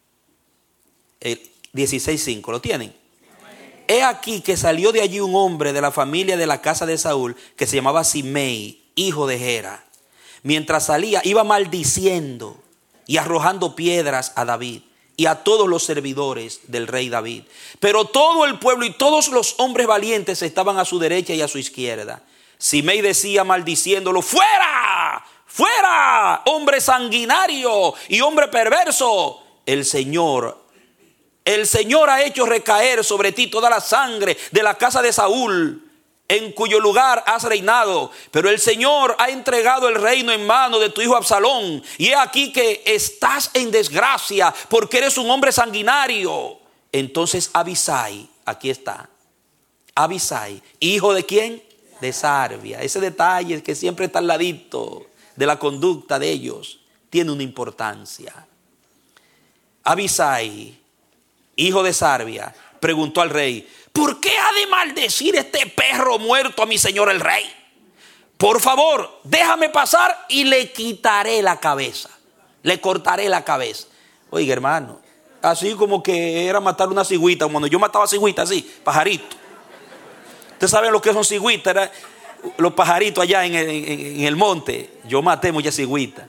16:5, ¿lo tienen? He aquí que salió de allí un hombre de la familia de la casa de Saúl que se llamaba Simei, hijo de Gera. Mientras salía, iba maldiciendo y arrojando piedras a David y a todos los servidores del rey David. Pero todo el pueblo y todos los hombres valientes estaban a su derecha y a su izquierda. Simei decía maldiciéndolo: ¡fuera! ¡Fuera! Hombre sanguinario y hombre perverso. El Señor ha hecho recaer sobre ti toda la sangre de la casa de Saúl, en cuyo lugar has reinado. Pero el Señor ha entregado el reino en mano de tu hijo Absalón. Y he aquí que estás en desgracia porque eres un hombre sanguinario. Entonces Abisai, aquí está, Abisai, ¿hijo de quién? De Sarbia. Ese detalle que siempre está al ladito de la conducta de ellos tiene una importancia. Abisai, hijo de Sarbia, preguntó al rey: ¿por qué ha de maldecir este perro muerto a mi señor el rey? Por favor, déjame pasar y le quitaré la cabeza. Le cortaré la cabeza. Oiga, hermano, así como que era matar una cigüita. Cuando yo mataba cigüita así, pajarito. Ustedes saben lo que son cigüitas, eran los pajaritos allá en el monte. Yo maté muchas cigüitas.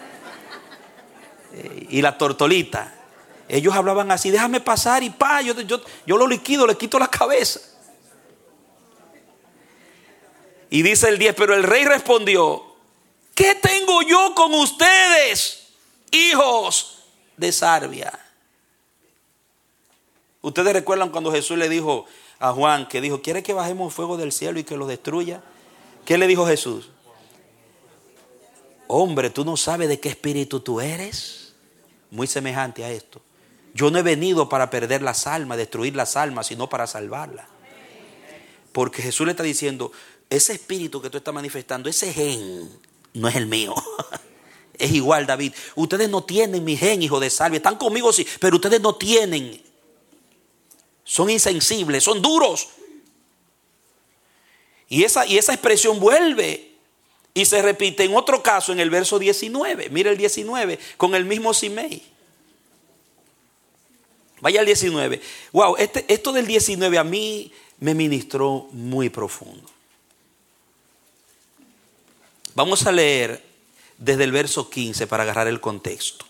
Y la tortolita. Ellos hablaban así: déjame pasar y yo lo liquido, le quito la cabeza. Y dice el 10, pero el rey respondió: ¿qué tengo yo con ustedes, hijos de Sarbia? Ustedes recuerdan cuando Jesús le dijo a Juan, que dijo: ¿quiere que bajemos fuego del cielo y que lo destruya? ¿Qué le dijo Jesús? Hombre, tú no sabes de qué espíritu tú eres. Muy semejante a esto. Yo no he venido para perder las almas, destruir las almas, sino para salvarlas. Porque Jesús le está diciendo: ese espíritu que tú estás manifestando, ese gen, no es el mío. Es igual, David. Ustedes no tienen mi gen, hijo de Sarbia. Están conmigo, sí, pero ustedes no tienen. Son insensibles, son duros. Y esa expresión vuelve y se repite en otro caso en el verso 19. Mira el 19, con el mismo Simei. Vaya al 19. Wow, esto del 19 a mí me ministró muy profundo. Vamos a leer desde el verso 15 para agarrar el contexto.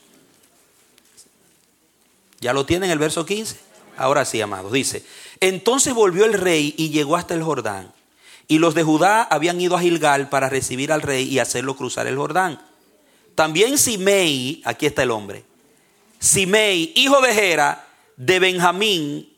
¿Ya lo tienen el verso 15? Ahora sí, amados. Dice: entonces volvió el rey y llegó hasta el Jordán. Y los de Judá habían ido a Gilgal para recibir al rey y hacerlo cruzar el Jordán. También Simei, aquí está el hombre, Simei, hijo de Gera, de Benjamín,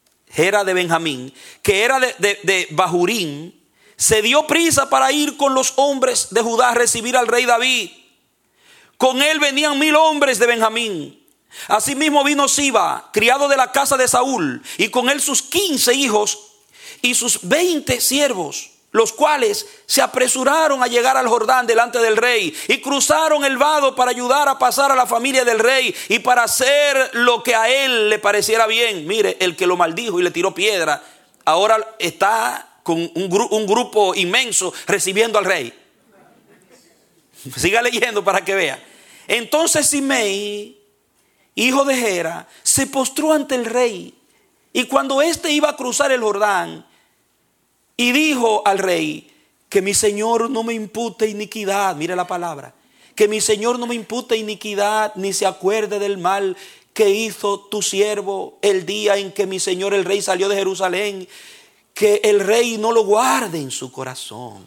que era de Bahurim, se dio prisa para ir con los hombres de Judá a recibir al rey David. Con él venían 1000 hombres de Benjamín. Asimismo vino Siba, criado de la casa de Saúl, y con él sus 15 hijos y sus 20 siervos, los cuales se apresuraron a llegar al Jordán delante del rey y cruzaron el vado para ayudar a pasar a la familia del rey y para hacer lo que a él le pareciera bien. Mire, el que lo maldijo y le tiró piedra, ahora está con un grupo inmenso recibiendo al rey. Siga leyendo para que vea. Entonces Simei, hijo de Gera, se postró ante el rey, y cuando éste iba a cruzar el Jordán, y dijo al rey: que mi señor no me impute iniquidad. Mire la palabra: que mi señor no me impute iniquidad, ni se acuerde del mal que hizo tu siervo el día en que mi señor el rey salió de Jerusalén, que el rey no lo guarde en su corazón.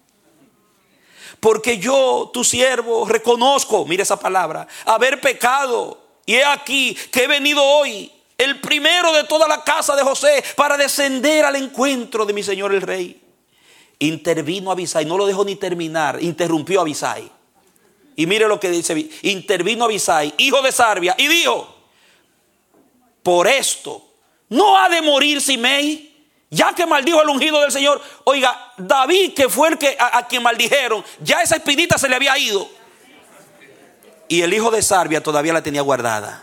Porque yo, tu siervo, reconozco, mire esa palabra, haber pecado, y he aquí que he venido hoy, el primero de toda la casa de José, para descender al encuentro de mi señor el rey. Intervino Abisai, no lo dejó ni terminar, interrumpió a Abisai. Y mire lo que dice: intervino Abisai, hijo de Sarbia, y dijo: por esto no ha de morir Simei, ya que maldijo al ungido del Señor. Oiga, David, que fue el que a quien maldijeron, ya esa espinita se le había ido, y el hijo de Sarbia todavía la tenía guardada.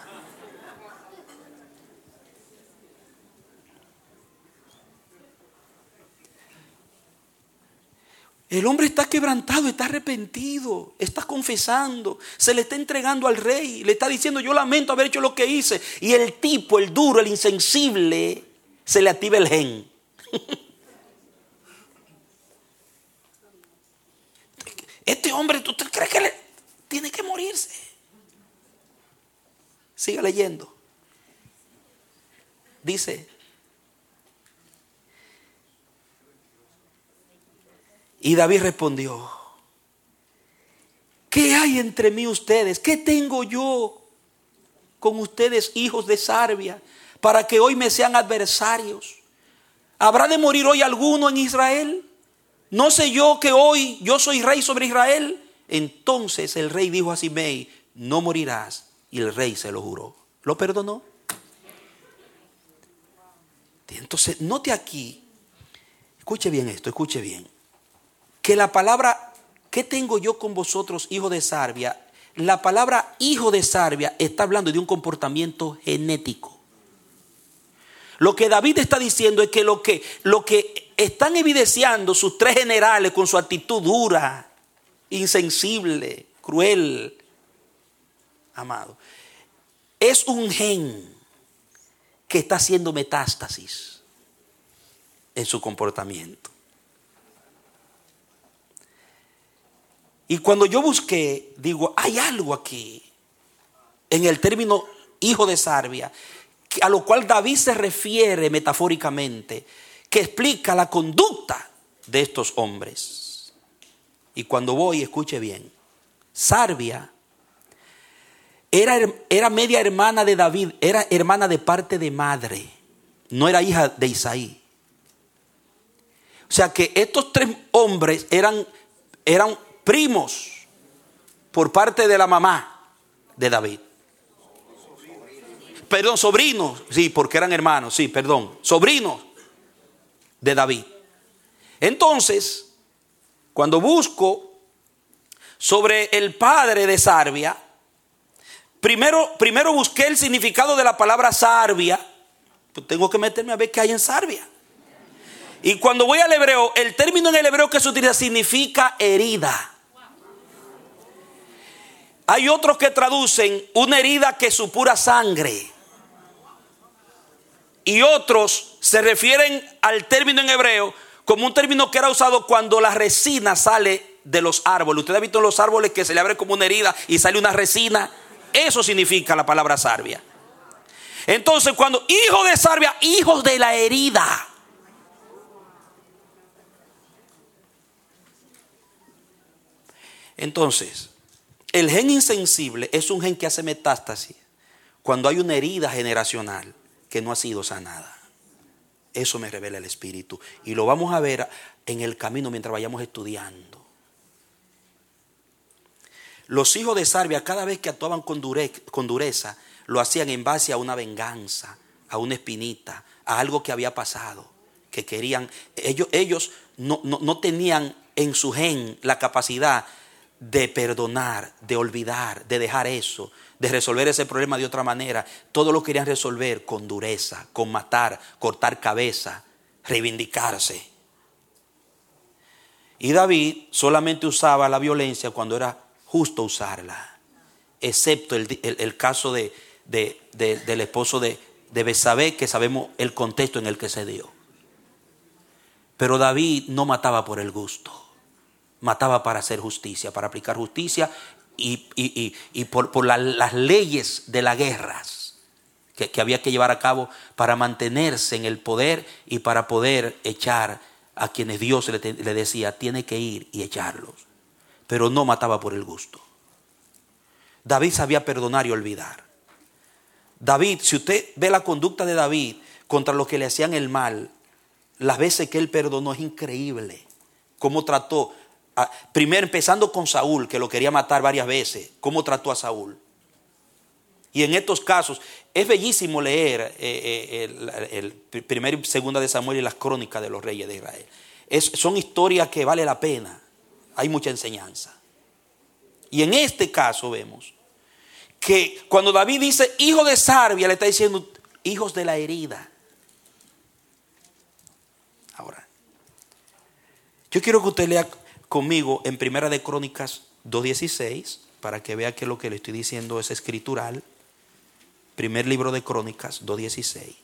El hombre está quebrantado, está arrepentido, está confesando, se le está entregando al rey, le está diciendo: yo lamento haber hecho lo que hice. Y el tipo, el duro, el insensible, se le activa el gen. Este hombre, ¿tú crees que tiene que morirse? Siga leyendo. Dice, y David respondió, ¿qué hay entre mí y ustedes? ¿Qué tengo yo con ustedes, hijos de Sarbia, para que hoy me sean adversarios? ¿Habrá de morir hoy alguno en Israel? ¿No sé yo que hoy yo soy rey sobre Israel? Entonces el rey dijo a Simei, no morirás. Y el rey se lo juró. ¿Lo perdonó? Entonces, note aquí, escuche bien esto, escuche bien, que la palabra, ¿qué tengo yo con vosotros, hijo de Sarbia? La palabra hijo de Sarbia está hablando de un comportamiento genético. Lo que David está diciendo es que lo que están evidenciando sus tres generales con su actitud dura, insensible, cruel, amado, es un gen que está haciendo metástasis en su comportamiento. Y cuando yo busqué, digo, hay algo aquí en el término hijo de Sarbia, a lo cual David se refiere metafóricamente, que explica la conducta de estos hombres. Y cuando voy, escuche bien, Sarbia era media hermana de David, era hermana de parte de madre, no era hija de Isaí. O sea que estos tres hombres eran primos por parte de la mamá de David. Perdón, sobrinos, sí, porque eran hermanos, sí, perdón, sobrinos de David. Entonces, cuando busco sobre el padre de Sarbia, primero busqué el significado de la palabra Sarbia. Pues tengo que meterme a ver qué hay en Sarbia. Y cuando voy al hebreo, el término en el hebreo que se utiliza significa herida. Hay otros que traducen una herida que supura sangre. Y otros se refieren al término en hebreo como un término que era usado cuando la resina sale de los árboles. Usted ha visto en los árboles que se le abre como una herida y sale una resina. Eso significa la palabra Sarbia. Entonces, cuando hijo de Sarbia, hijos de la herida. Entonces, el gen insensible es un gen que hace metástasis cuando hay una herida generacional que no ha sido sanada. Eso me revela el Espíritu. Y lo vamos a ver en el camino mientras vayamos estudiando. Los hijos de Sarbia, cada vez que actuaban con dureza, lo hacían en base a una venganza, a una espinita, a algo que había pasado, que querían. Ellos no tenían en su gen la capacidad de perdonar, de olvidar, de dejar eso, de resolver ese problema de otra manera. Todo lo querían resolver con dureza, con matar, cortar cabeza, reivindicarse. Y David solamente usaba la violencia cuando era justo usarla, excepto el caso del esposo de Betsabé, que sabemos el contexto en el que se dio. Pero David no mataba por el gusto. Mataba para hacer justicia, para aplicar justicia y por las leyes de las guerras que había que llevar a cabo para mantenerse en el poder y para poder echar a quienes Dios le decía, tiene que ir y echarlos. Pero no mataba por el gusto. David sabía perdonar y olvidar. David, si usted ve la conducta de David contra los que le hacían el mal, las veces que él perdonó es increíble. Cómo trató. Primero empezando con Saúl, que lo quería matar varias veces, cómo trató a Saúl. Y en estos casos es bellísimo leer el primero y segunda de Samuel y las crónicas de los reyes de Israel. Son historias que vale la pena, hay mucha enseñanza. Y en este caso vemos que cuando David dice hijo de Sarbia, le está diciendo hijos de la herida. Ahora, yo quiero que usted lea conmigo en Primera de Crónicas 2:16 para que vea que lo que le estoy diciendo es escritural. Primer libro de Crónicas 2:16.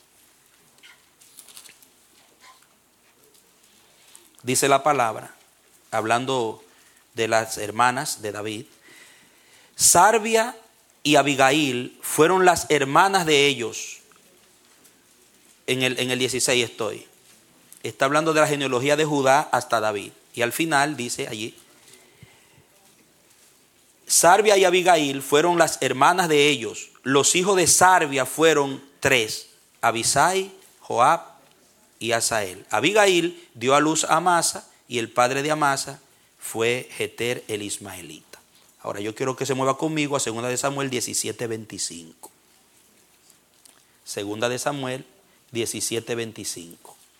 Dice la palabra, hablando de las hermanas de David: Sarbia y Abigail fueron las hermanas de ellos. En el 16 estoy. Está hablando de la genealogía de Judá hasta David. Y al final dice allí, Sarvia y Abigail fueron las hermanas de ellos. Los hijos de Sarvia fueron 3, Abisai, Joab y Asael. Abigail dio a luz a Amasa y el padre de Amasa fue Jeter el Ismaelita. Ahora yo quiero que se mueva conmigo a 2 de Samuel 17:25. 2 de Samuel 17:25.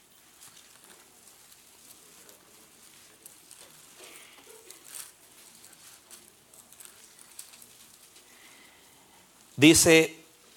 Dice,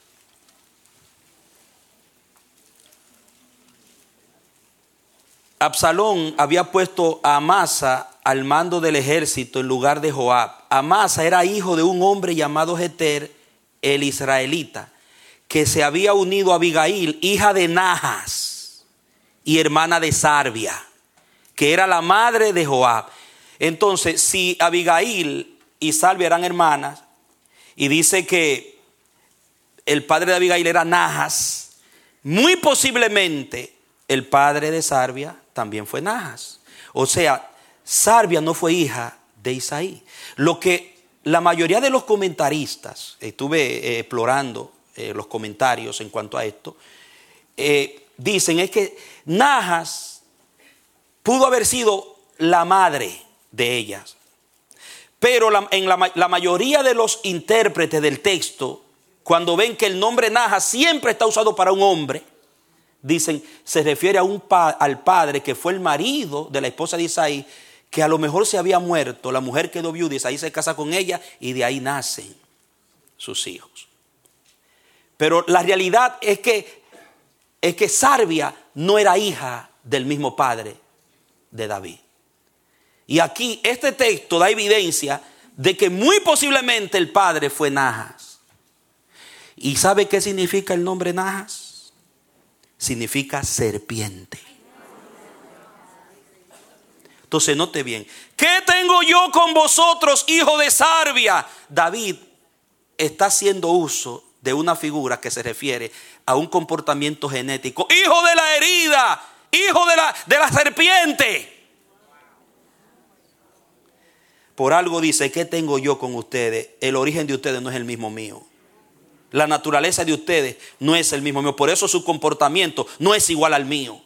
Absalón había puesto a Amasa al mando del ejército en lugar de Joab. Amasa era hijo de un hombre llamado Jeter el Israelita, que se había unido a Abigail, hija de Nahas y hermana de Sarvia, que era la madre de Joab. Entonces, si Abigail y Sarvia eran hermanas, y dice que el padre de Abigail era Nahas, muy posiblemente el padre de Sarvia también fue Nahas. O sea, Sarvia no fue hija de Isaí. Lo que la mayoría de los comentaristas, estuve explorando los comentarios en cuanto a esto, dicen es que Nahas pudo haber sido la madre de ellas. Pero la mayoría de los intérpretes del texto, cuando ven que el nombre Nahas siempre está usado para un hombre, dicen, se refiere al padre que fue el marido de la esposa de Isaí, que a lo mejor se había muerto, la mujer quedó viuda, Isaí se casa con ella y de ahí nacen sus hijos. Pero la realidad es que Sarvia no era hija del mismo padre de David. Y aquí este texto da evidencia de que muy posiblemente el padre fue Nahas. ¿Y sabe qué significa el nombre Nahas? Significa serpiente. Entonces note bien, ¿qué tengo yo con vosotros, hijo de Sarvia? David está haciendo uso de una figura que se refiere a un comportamiento genético. Hijo de la herida, hijo de la serpiente. Por algo dice, ¿qué tengo yo con ustedes? El origen de ustedes no es el mismo mío. La naturaleza de ustedes no es el mismo mío. Por eso su comportamiento no es igual al mío.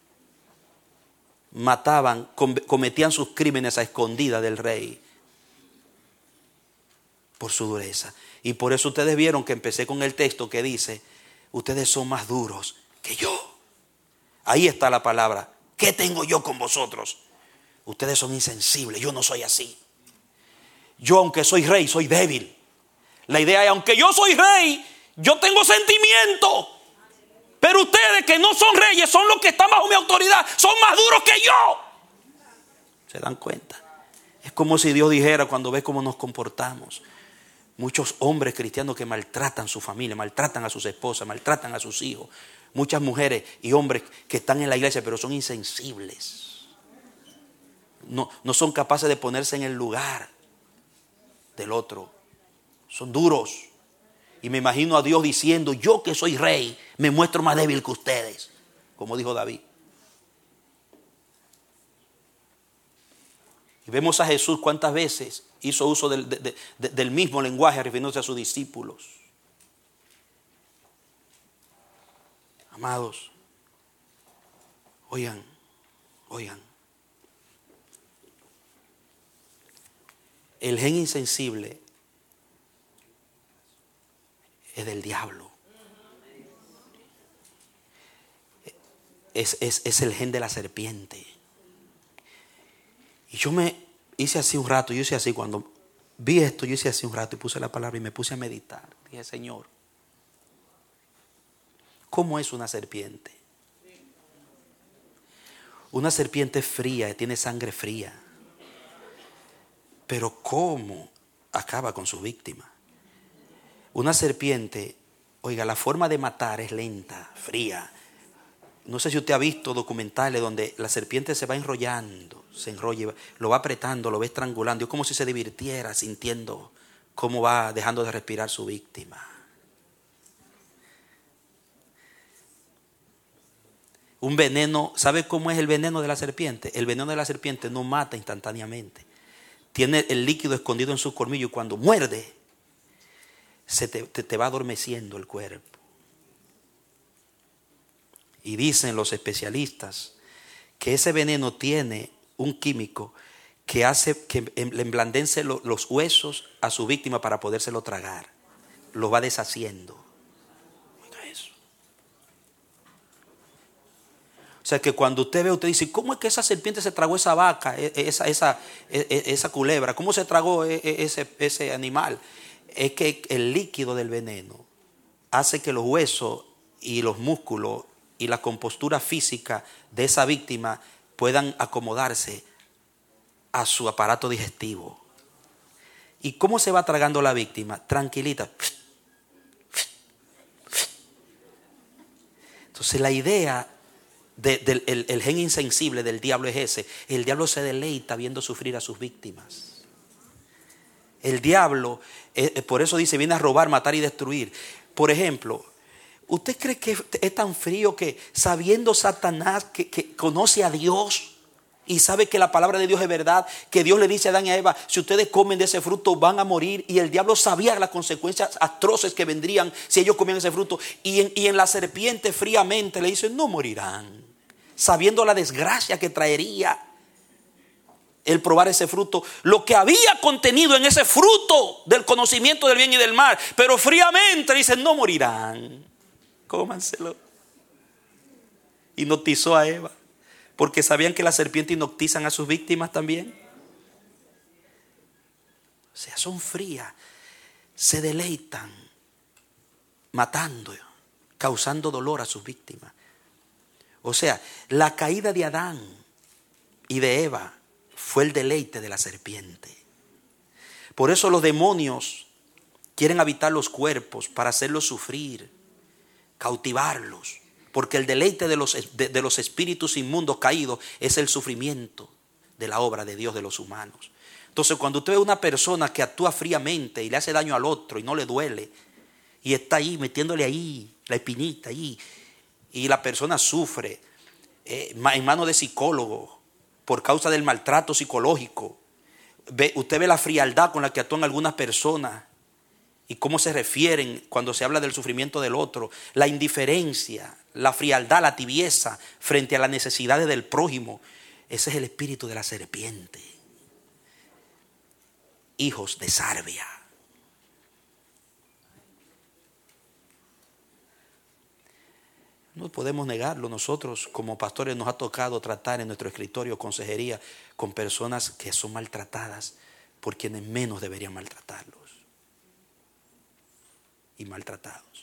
Mataban, cometían sus crímenes a escondidas del rey por su dureza. Y por eso ustedes vieron que empecé con el texto que dice, ustedes son más duros que yo. Ahí está la palabra. ¿Qué tengo yo con vosotros? Ustedes son insensibles, yo no soy así. Yo, aunque soy rey, soy débil. La idea es, aunque yo soy rey, yo tengo sentimiento. Pero ustedes que no son reyes, son los que están bajo mi autoridad, son más duros que yo. ¿Se dan cuenta? Es como si Dios dijera, cuando ve cómo nos comportamos, muchos hombres cristianos que maltratan a su familia, maltratan a sus esposas, maltratan a sus hijos. Muchas mujeres y hombres que están en la iglesia pero son insensibles. No son capaces de ponerse en el lugar del otro. Son duros. Y me imagino a Dios diciendo, yo que soy rey, me muestro más débil que ustedes. Como dijo David. Y vemos a Jesús cuántas veces hizo uso del mismo lenguaje refiriéndose a sus discípulos. Amados, oigan. El gen insensible es del diablo. Es el gen de la serpiente. Y yo me hice así un rato, yo hice así cuando vi esto, yo hice así un rato y puse la palabra y me puse a meditar. Dije, Señor, ¿cómo es una serpiente? Una serpiente fría, tiene sangre fría. Pero ¿cómo acaba con su víctima? Una serpiente, oiga, la forma de matar es lenta, fría. No sé si usted ha visto documentales donde la serpiente se va enrollando, se enrolla, lo va apretando, lo va estrangulando. Es como si se divirtiera sintiendo cómo va dejando de respirar su víctima. Un veneno, ¿sabe cómo es el veneno de la serpiente? El veneno de la serpiente no mata instantáneamente. Tiene el líquido escondido en su colmillo y cuando muerde, te va adormeciendo el cuerpo. Y dicen los especialistas que ese veneno tiene un químico que hace que le emblandece los huesos a su víctima para podérselo tragar. Lo va deshaciendo. Oiga eso. O sea que cuando usted ve, usted dice, ¿cómo es que esa serpiente se tragó esa vaca, esa culebra? ¿Cómo se tragó ese animal? Es que el líquido del veneno hace que los huesos y los músculos y la compostura física de esa víctima puedan acomodarse a su aparato digestivo. ¿Y cómo se va tragando la víctima? Tranquilita. Entonces la idea del gen insensible del diablo es ese. El diablo se deleita viendo sufrir a sus víctimas. El diablo, por eso dice, viene a robar, matar y destruir. Por ejemplo, ¿usted cree que es tan frío que sabiendo Satanás que conoce a Dios y sabe que la palabra de Dios es verdad, que Dios le dice a Adán y a Eva, si ustedes comen de ese fruto van a morir, y el diablo sabía las consecuencias atroces que vendrían si ellos comían ese fruto, y en la serpiente fríamente le dice, no morirán, sabiendo la desgracia que traería el probar ese fruto, lo que había contenido en ese fruto del conocimiento del bien y del mal, pero fríamente le dice, no morirán, cómanselo. Hipnotizó a Eva, porque sabían que las serpientes hipnotizan a sus víctimas también. O sea, son frías, se deleitan matando, causando dolor a sus víctimas. O sea, la caída de Adán y de Eva fue el deleite de la serpiente. Por eso los demonios quieren habitar los cuerpos para hacerlos sufrir, cautivarlos. Porque el deleite de los espíritus inmundos caídos es el sufrimiento de la obra de Dios de los humanos. Entonces cuando usted ve una persona que actúa fríamente y le hace daño al otro y no le duele, y está ahí metiéndole ahí la espinita ahí, y la persona sufre en manos de psicólogos por causa del maltrato psicológico. Usted ve la frialdad con la que actúan algunas personas y cómo se refieren cuando se habla del sufrimiento del otro, la indiferencia, la frialdad, la tibieza frente a las necesidades del prójimo. Ese es el espíritu de la serpiente. Hijos de Sarvia. No podemos negarlo. Nosotros como pastores nos ha tocado tratar en nuestro escritorio, consejería, con personas que son maltratadas por quienes menos deberían maltratarlos. Y maltratados.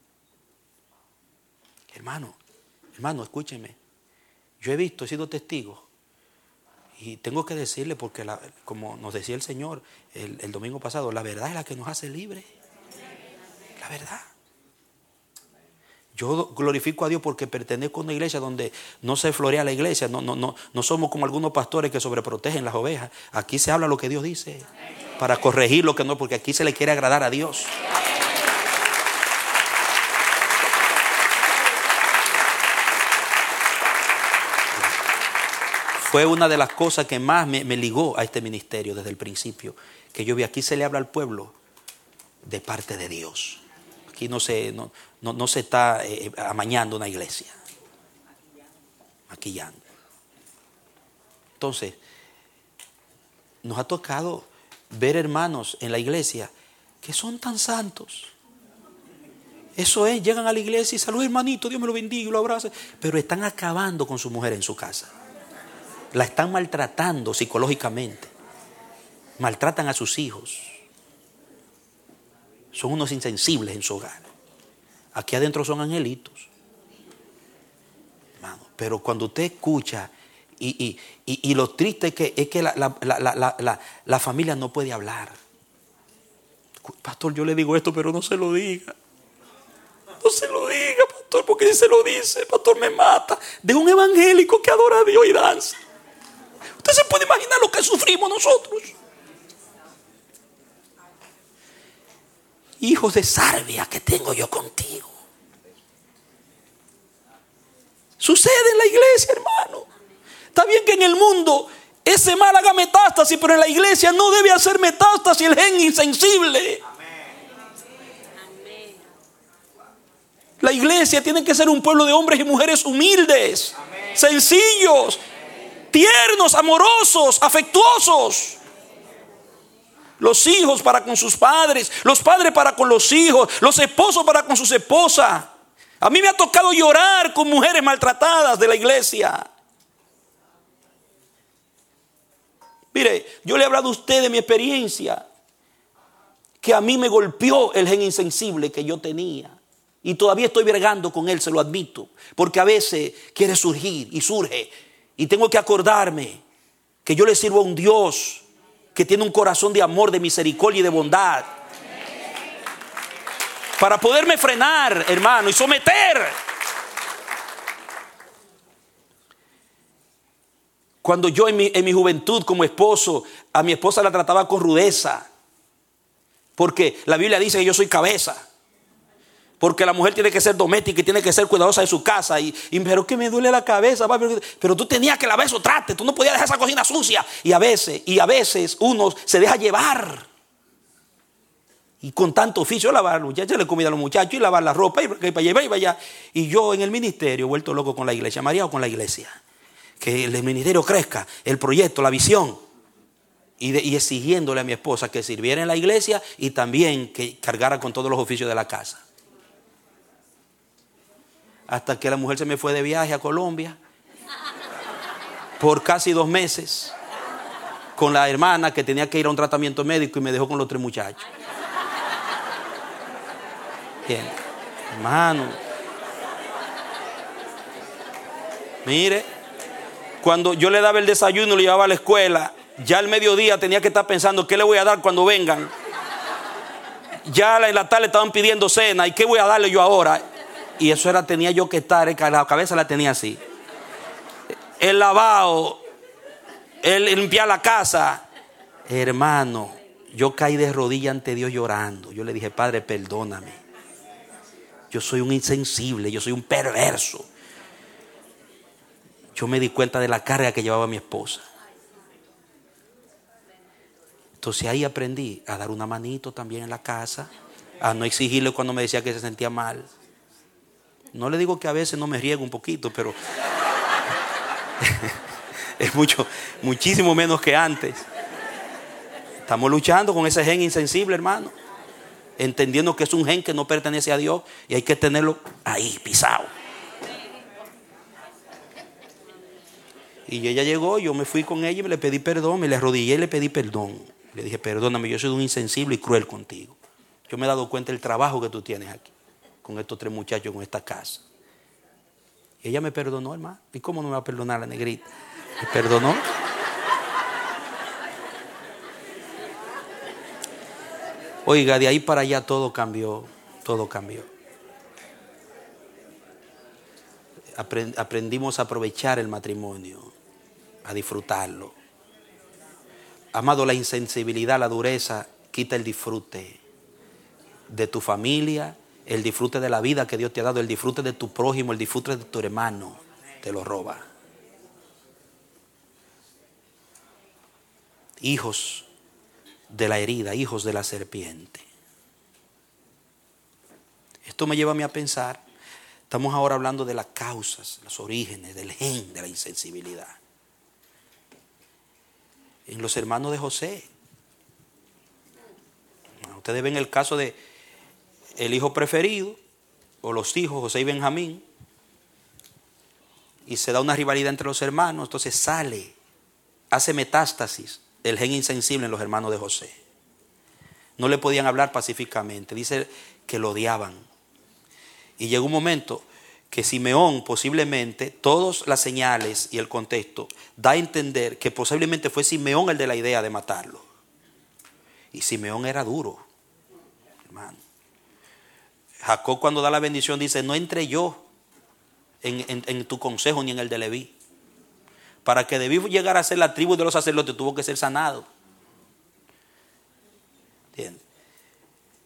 Hermano, escúcheme. Yo he visto, he sido testigo. Y tengo que decirle porque como nos decía el Señor el domingo pasado, la verdad es la que nos hace libres. La verdad. Yo glorifico a Dios porque pertenezco a una iglesia donde no se florea la iglesia. No somos como algunos pastores que sobreprotegen las ovejas. Aquí se habla lo que Dios dice para corregir lo que no, porque aquí se le quiere agradar a Dios. Fue una de las cosas que más me ligó a este ministerio desde el principio. Que yo vi, aquí se le habla al pueblo de parte de Dios. Aquí no se está amañando una iglesia. Maquillando. Entonces, nos ha tocado ver hermanos en la iglesia que son tan santos. Eso es, llegan a la iglesia y salud hermanito, Dios me lo bendiga y lo abraza. Pero están acabando con su mujer en su casa. La están maltratando psicológicamente. Maltratan a sus hijos. Son unos insensibles en su hogar. Aquí adentro son angelitos. Hermano, pero cuando usted escucha y lo triste es que la familia no puede hablar. Pastor, yo le digo esto, pero no se lo diga. No se lo diga, pastor, porque si se lo dice, pastor, me mata. De un evangélico que adora a Dios y danza. Usted se puede imaginar lo que sufrimos nosotros. hijos de sarvia que tengo yo contigo. Sucede en la iglesia, hermano. Está bien que en el mundo ese mal haga metástasis, pero en la iglesia no debe hacer metástasis el gen insensible. La iglesia tiene que ser un pueblo de hombres y mujeres humildes, sencillos, tiernos, amorosos, afectuosos. Los hijos para con sus padres, los padres para con los hijos, los esposos para con sus esposas. A mí me ha tocado llorar con mujeres maltratadas de la iglesia. Mire, yo le he hablado a usted de mi experiencia, que a mí me golpeó el gen insensible que yo tenía. Y todavía estoy bregando con él, se lo admito. Porque a veces quiere surgir y surge. Y tengo que acordarme que yo le sirvo a un Dios que tiene un corazón de amor, de misericordia y de bondad. Para poderme frenar, hermano, y someter. Cuando yo en mi juventud como esposo, a mi esposa la trataba con rudeza. Porque la Biblia dice que yo soy cabeza. Porque la mujer tiene que ser doméstica y tiene que ser cuidadosa de su casa. Pero que me duele la cabeza. Pero tú tenías que lavar esos trastes. Tú no podías dejar esa cocina sucia. Y a veces uno se deja llevar. Y con tanto oficio, lavar a los muchachos, le comida a los muchachos y lavar la ropa y para llevar y para allá. Y yo en el ministerio, vuelto loco con la iglesia, mareado con la iglesia. Que el ministerio crezca, el proyecto, la visión. Y exigiéndole a mi esposa que sirviera en la iglesia y también que cargara con todos los oficios de la casa. Hasta que la mujer se me fue de viaje a Colombia por casi 2 meses con la hermana que tenía que ir a un tratamiento médico y me dejó con los 3 muchachos. Bien, hermano, mire, cuando yo le daba el desayuno, le llevaba a la escuela, ya al mediodía tenía que estar pensando qué le voy a dar cuando vengan. Ya en la tarde estaban pidiendo cena y qué voy a darle yo ahora. Y eso era, tenía yo que estar, la cabeza la tenía así. El lavado, el limpiar la casa. Hermano, yo caí de rodillas ante Dios llorando. Yo le dije, Padre, perdóname. Yo soy un insensible, yo soy un perverso. Yo me di cuenta de la carga que llevaba mi esposa. Entonces ahí aprendí a dar una manito también en la casa, a no exigirle cuando me decía que se sentía mal. No le digo que a veces no me riego un poquito, pero es muchísimo menos que antes. Estamos luchando con ese gen insensible, hermano. Entendiendo que es un gen que no pertenece a Dios y hay que tenerlo ahí, pisado. Y ella llegó, yo me fui con ella y le pedí perdón, me le arrodillé y le pedí perdón. Le dije, perdóname, yo soy un insensible y cruel contigo. Yo me he dado cuenta del trabajo que tú tienes aquí, con estos 3 muchachos, con esta casa. Y ella me perdonó, hermano. ¿Y cómo no me va a perdonar la negrita? Me perdonó. Oiga, de ahí para allá todo cambió, todo cambió. Aprendimos a aprovechar el matrimonio, a disfrutarlo. Amado, la insensibilidad, la dureza quita el disfrute de tu familia, el disfrute de la vida que Dios te ha dado, el disfrute de tu prójimo, el disfrute de tu hermano, te lo roba. Hijos de la herida, hijos de la serpiente. Esto me lleva a mí a pensar, estamos ahora hablando de las causas, los orígenes del gen de la insensibilidad. En los hermanos de José. Ustedes ven el caso de el hijo preferido, o los hijos, José y Benjamín, y se da una rivalidad entre los hermanos, entonces hace metástasis el gen insensible en los hermanos de José. No le podían hablar pacíficamente, dice que lo odiaban. Y llegó un momento que Simeón posiblemente, todas las señales y el contexto, da a entender que posiblemente fue Simeón el de la idea de matarlo. Y Simeón era duro, hermano. Jacob cuando da la bendición dice, no entré yo en tu consejo ni en el de Leví. Para que Leví llegara a ser la tribu de los sacerdotes tuvo que ser sanado. ¿Entiendes?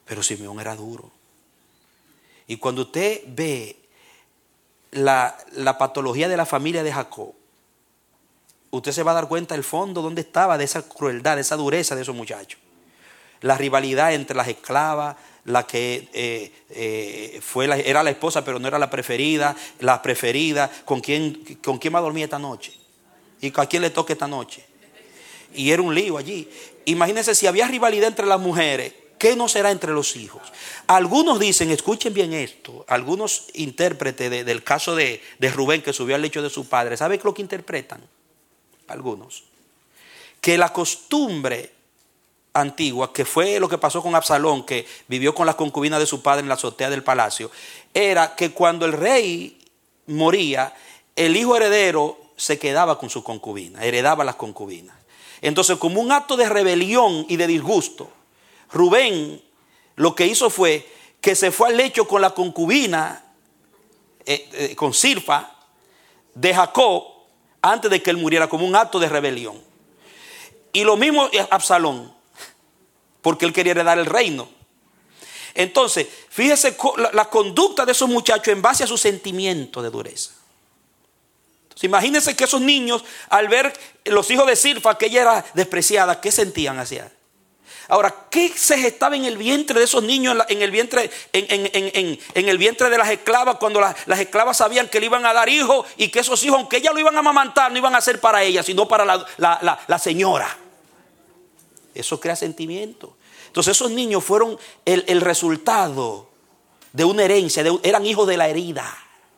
Pero Simeón era duro. Y cuando usted ve la patología de la familia de Jacob, usted se va a dar cuenta del fondo donde estaba de esa crueldad, de esa dureza de esos muchachos. La rivalidad entre las esclavas, la que era la esposa pero no era la preferida, ¿con quién va a dormir esta noche? ¿Y a quién le toca esta noche? Y era un lío allí. Imagínense si había rivalidad entre las mujeres, ¿qué no será entre los hijos? Algunos dicen, escuchen bien esto, algunos intérpretes del caso de Rubén que subió al lecho de su padre, ¿sabe lo que interpretan? Algunos. Que la costumbre antigua, que fue lo que pasó con Absalón, que vivió con las concubinas de su padre en la azotea del palacio, era que cuando el rey moría, el hijo heredero se quedaba con su concubina, heredaba las concubinas. Entonces, como un acto de rebelión y de disgusto, Rubén lo que hizo fue que se fue al lecho con la concubina, con Zilpa, de Jacob, antes de que él muriera, como un acto de rebelión. Y lo mismo Absalón, porque él quería heredar el reino. Entonces, fíjese la conducta de esos muchachos en base a su sentimiento de dureza. Entonces, imagínense que esos niños, al ver los hijos de Zilpa, que ella era despreciada, ¿qué sentían hacia? Ahora, ¿qué se gestaba en el vientre de esos niños, en el vientre de las esclavas, cuando las esclavas sabían que le iban a dar hijos y que esos hijos, aunque ellas lo iban a amamantar, no iban a ser para ellas, sino para la señora? Eso crea sentimiento. Entonces esos niños fueron el resultado de una herencia, eran hijos de la herida,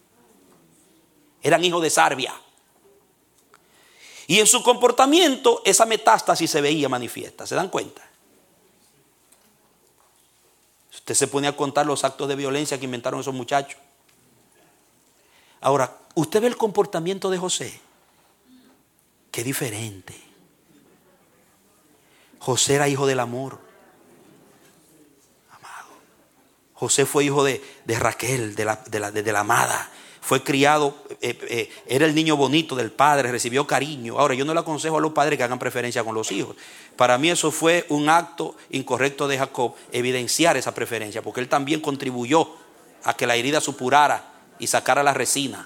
eran hijos de Sarvia. Y en su comportamiento esa metástasis se veía manifiesta, ¿se dan cuenta? Usted se pone a contar los actos de violencia que inventaron esos muchachos. Ahora, usted ve el comportamiento de José, qué diferente. José era hijo del amor. Amado. José fue hijo de Raquel, de la amada. Fue criado, era el niño bonito del padre, recibió cariño. Ahora, yo no le aconsejo a los padres que hagan preferencia con los hijos. Para mí eso fue un acto incorrecto de Jacob, evidenciar esa preferencia, porque él también contribuyó a que la herida supurara y sacara la resina.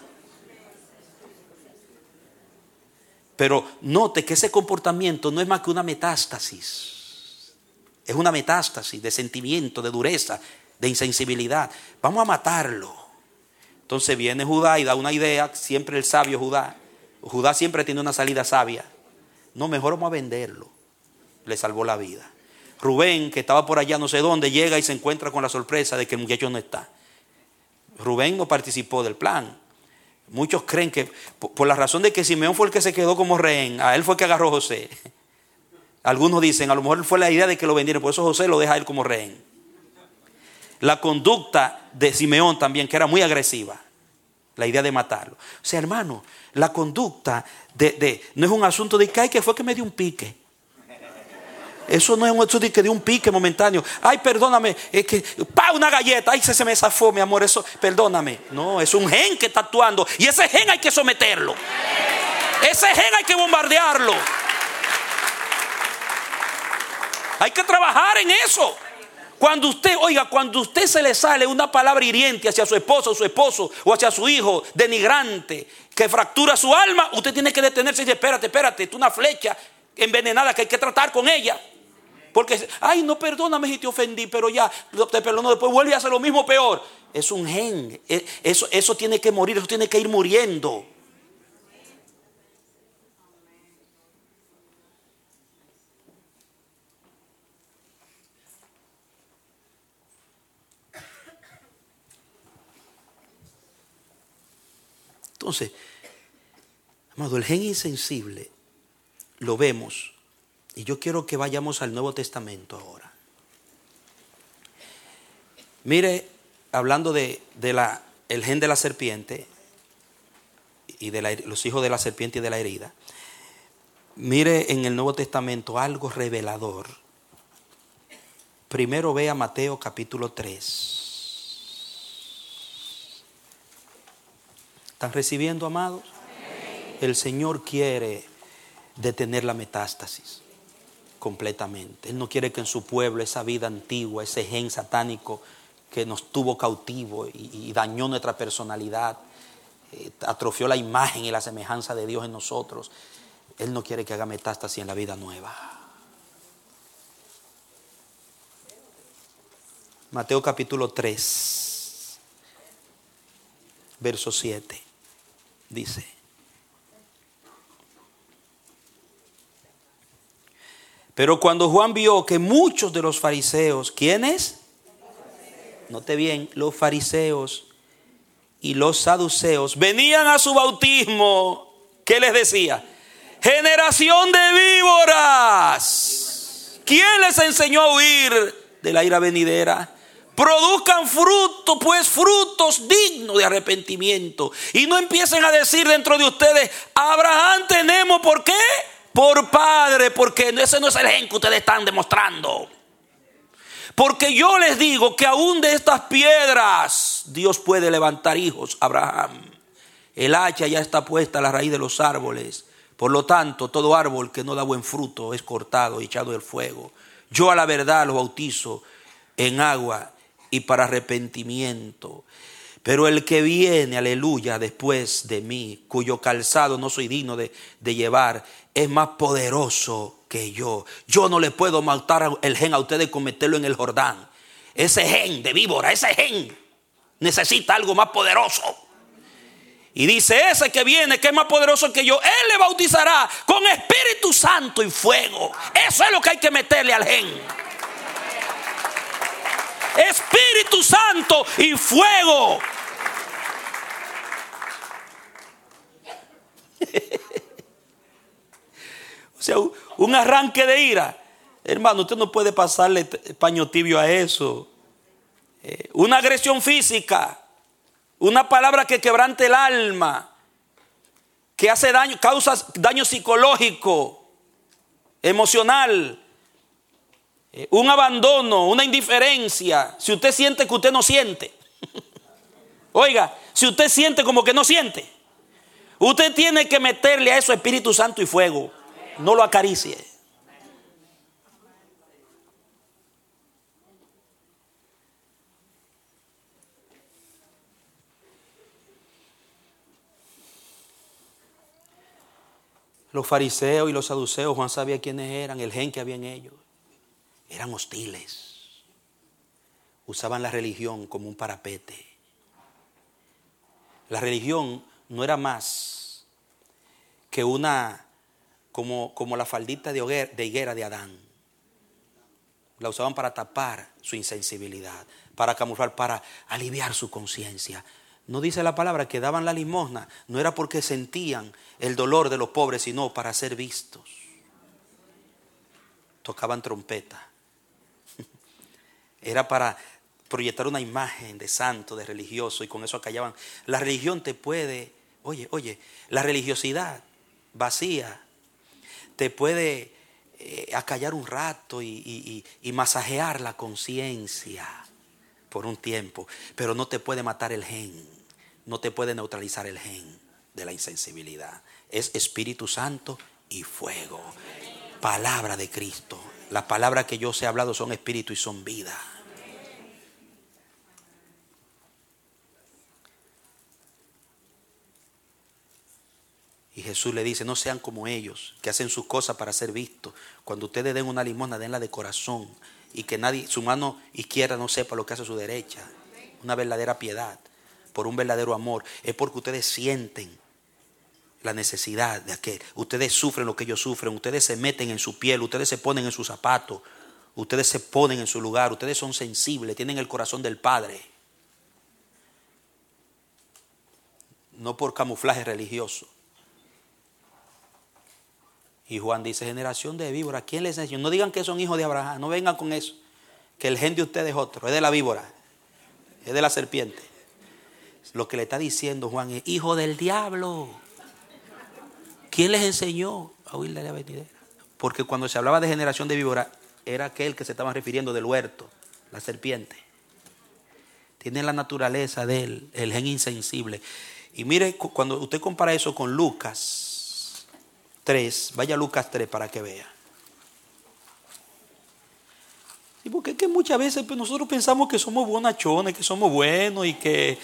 Pero note que ese comportamiento no es más que una metástasis. Es una metástasis de sentimiento, de dureza, de insensibilidad. Vamos a matarlo. Entonces viene Judá y da una idea, siempre el sabio Judá. Judá siempre tiene una salida sabia. No, mejor vamos a venderlo. Le salvó la vida. Rubén, que estaba por allá no sé dónde, llega y se encuentra con la sorpresa de que el muchacho no está. Rubén no participó del plan. Muchos creen que por la razón de que Simeón fue el que se quedó como rehén, a él fue que agarró a José. Algunos dicen, a lo mejor fue la idea de que lo vendieran, por eso José lo deja a él como rehén. La conducta de Simeón también, que era muy agresiva, la idea de matarlo. O sea, hermano, la conducta no es un asunto de que fue que me dio un pique. Eso no es un asunto de que dio un pique momentáneo. Ay, perdóname, es que una galleta, ay, se me zafó, mi amor, eso, perdóname. No, es un gen que está actuando y ese gen hay que someterlo. Ese gen hay que bombardearlo. Hay que trabajar en eso. Cuando usted se le sale una palabra hiriente hacia su esposo o hacia su hijo, denigrante, que fractura su alma, usted tiene que detenerse y decir, espérate, es una flecha envenenada que hay que tratar con ella. Porque, ay, no, perdóname si te ofendí, pero ya, te perdono, después vuelve y hace lo mismo peor. Es un gen, eso tiene que morir, eso tiene que ir muriendo. Entonces, amado, el gen insensible lo vemos, y yo quiero que vayamos al Nuevo Testamento ahora. Mire, hablando de el gen de la serpiente y de los hijos de la serpiente y de la herida, mire en el Nuevo Testamento algo revelador. Primero vea Mateo capítulo 3. ¿Están recibiendo, amados? El Señor quiere detener la metástasis. completamente. Él no quiere que en su pueblo esa vida antigua, ese gen satánico que nos tuvo cautivo y dañó nuestra personalidad, atrofió la imagen y la semejanza de Dios en nosotros. Él no quiere que haga metástasis en la vida nueva. Mateo capítulo 3, verso 7, dice: pero cuando Juan vio que muchos de los fariseos, ¿quiénes? Note bien, los fariseos y los saduceos venían a su bautismo, ¿qué les decía? Generación de víboras, ¿quién les enseñó a huir de la ira venidera? Produzcan fruto, pues frutos dignos de arrepentimiento. Y no empiecen a decir dentro de ustedes: Abraham tenemos, ¿por qué? Por padre, porque ese no es el gen que ustedes están demostrando. Porque yo les digo que aún de estas piedras Dios puede levantar hijos. Abraham, el hacha ya está puesta a la raíz de los árboles. Por lo tanto, todo árbol que no da buen fruto es cortado y echado al fuego. Yo a la verdad los bautizo en agua y para arrepentimiento. Pero el que viene, aleluya, después de mí, cuyo calzado no soy digno de llevar, es más poderoso que yo. Yo no le puedo matar el gen a ustedes con meterlo en el Jordán. Ese gen de víbora, ese gen necesita algo más poderoso. Y dice: ese que viene, que es más poderoso que yo, él le bautizará con Espíritu Santo y fuego. Eso es lo que hay que meterle al gen. Espíritu Santo y fuego. O sea, un arranque de ira. Hermano, usted no puede pasarle paño tibio a eso. Una agresión física, una palabra que quebrante el alma, que hace daño, causa daño psicológico, emocional, un abandono, una indiferencia. Si usted siente que usted no siente, oiga, si usted siente como que no siente, usted tiene que meterle a eso Espíritu Santo y fuego. No lo acaricie. Los fariseos y los saduceos, Juan sabía quiénes eran, el gen que había en ellos. Eran hostiles. Usaban la religión como un parapete. La religión no era más que una, como la faldita de higuera de Adán. La usaban para tapar su insensibilidad, para camuflar, para aliviar su conciencia. No dice la palabra que daban la limosna, no era porque sentían el dolor de los pobres, sino para ser vistos. Tocaban trompeta. Era para proyectar una imagen de santo, de religioso, y con eso acallaban. La religión te puede, oye, la religiosidad vacía te puede acallar un rato y masajear la conciencia por un tiempo, pero no te puede matar el gen, no te puede neutralizar el gen de la insensibilidad. Es Espíritu Santo y fuego. Palabra de Cristo. Las palabras que yo os he hablado son espíritu y son vida. Y Jesús le dice: no sean como ellos, que hacen sus cosas para ser vistos. Cuando ustedes den una limosna, denla de corazón, y que nadie, su mano izquierda no sepa lo que hace su derecha. Una verdadera piedad, por un verdadero amor. Es porque ustedes sienten la necesidad de aquel. Ustedes sufren lo que ellos sufren. Ustedes se meten en su piel. Ustedes se ponen en sus zapatos. Ustedes se ponen en su lugar. Ustedes son sensibles. Tienen el corazón del Padre. No por camuflaje religioso. Y Juan dice: generación de víboras, ¿quién les enseñó? No digan que son hijos de Abraham. No vengan con eso. Que el gen de ustedes es otro. Es de la víbora. Es de la serpiente. Lo que le está diciendo Juan es: hijo del diablo. ¿Quién les enseñó a huir de la venidera? Porque cuando se hablaba de generación de víbora, era aquel que se estaba refiriendo del huerto, la serpiente. Tiene la naturaleza de él, el gen insensible. Y mire, cuando usted compara eso con Lucas 3, vaya a Lucas 3 para que vea. Sí, porque es que muchas veces pues, nosotros pensamos que somos bonachones, que somos buenos y que...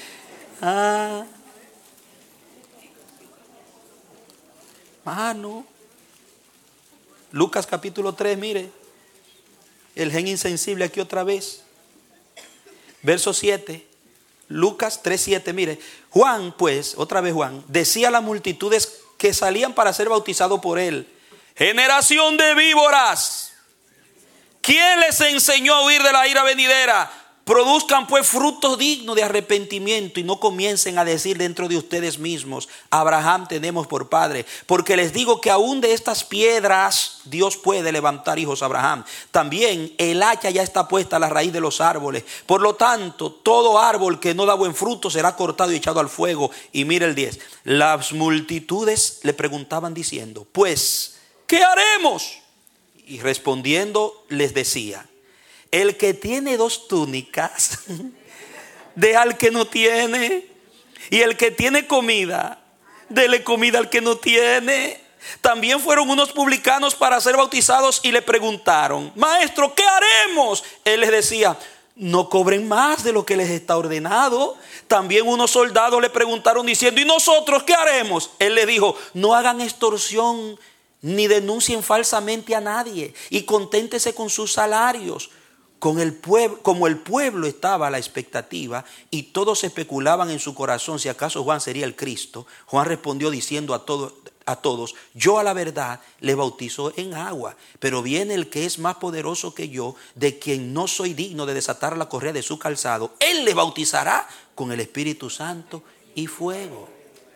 No. Lucas capítulo 3, mire. El gen insensible aquí otra vez. Verso 7. Lucas 3:7, mire. Juan, pues, otra vez Juan, decía a las multitudes que salían para ser bautizados por él: generación de víboras, ¿quién les enseñó a huir de la ira venidera? Produzcan pues frutos dignos de arrepentimiento y no comiencen a decir dentro de ustedes mismos: Abraham tenemos por padre. Porque les digo que aún de estas piedras Dios puede levantar hijos a Abraham. También el hacha ya está puesta a la raíz de los árboles. Por lo tanto, todo árbol que no da buen fruto será cortado y echado al fuego. Y mire el 10. Las multitudes le preguntaban diciendo: pues, ¿qué haremos? Y respondiendo les decía: el que tiene 2 túnicas, dé al que no tiene. Y el que tiene comida, dele comida al que no tiene. También fueron unos publicanos para ser bautizados y le preguntaron: maestro, ¿qué haremos? Él les decía: no cobren más de lo que les está ordenado. También unos soldados le preguntaron diciendo: ¿y nosotros qué haremos? Él les dijo: no hagan extorsión ni denuncien falsamente a nadie, y conténtese con sus salarios. Como el pueblo estaba a la expectativa y todos especulaban en su corazón si acaso Juan sería el Cristo, Juan respondió diciendo a todos: yo a la verdad les bautizo en agua, pero viene el que es más poderoso que yo, de quien no soy digno de desatar la correa de su calzado. Él les bautizará con el Espíritu Santo y fuego.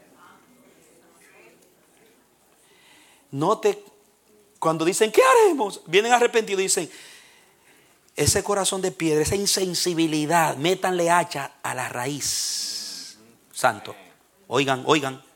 Note, cuando dicen: ¿qué haremos?, vienen arrepentidos y dicen: ese corazón de piedra, esa insensibilidad, métanle hacha a la raíz. Santo, oigan.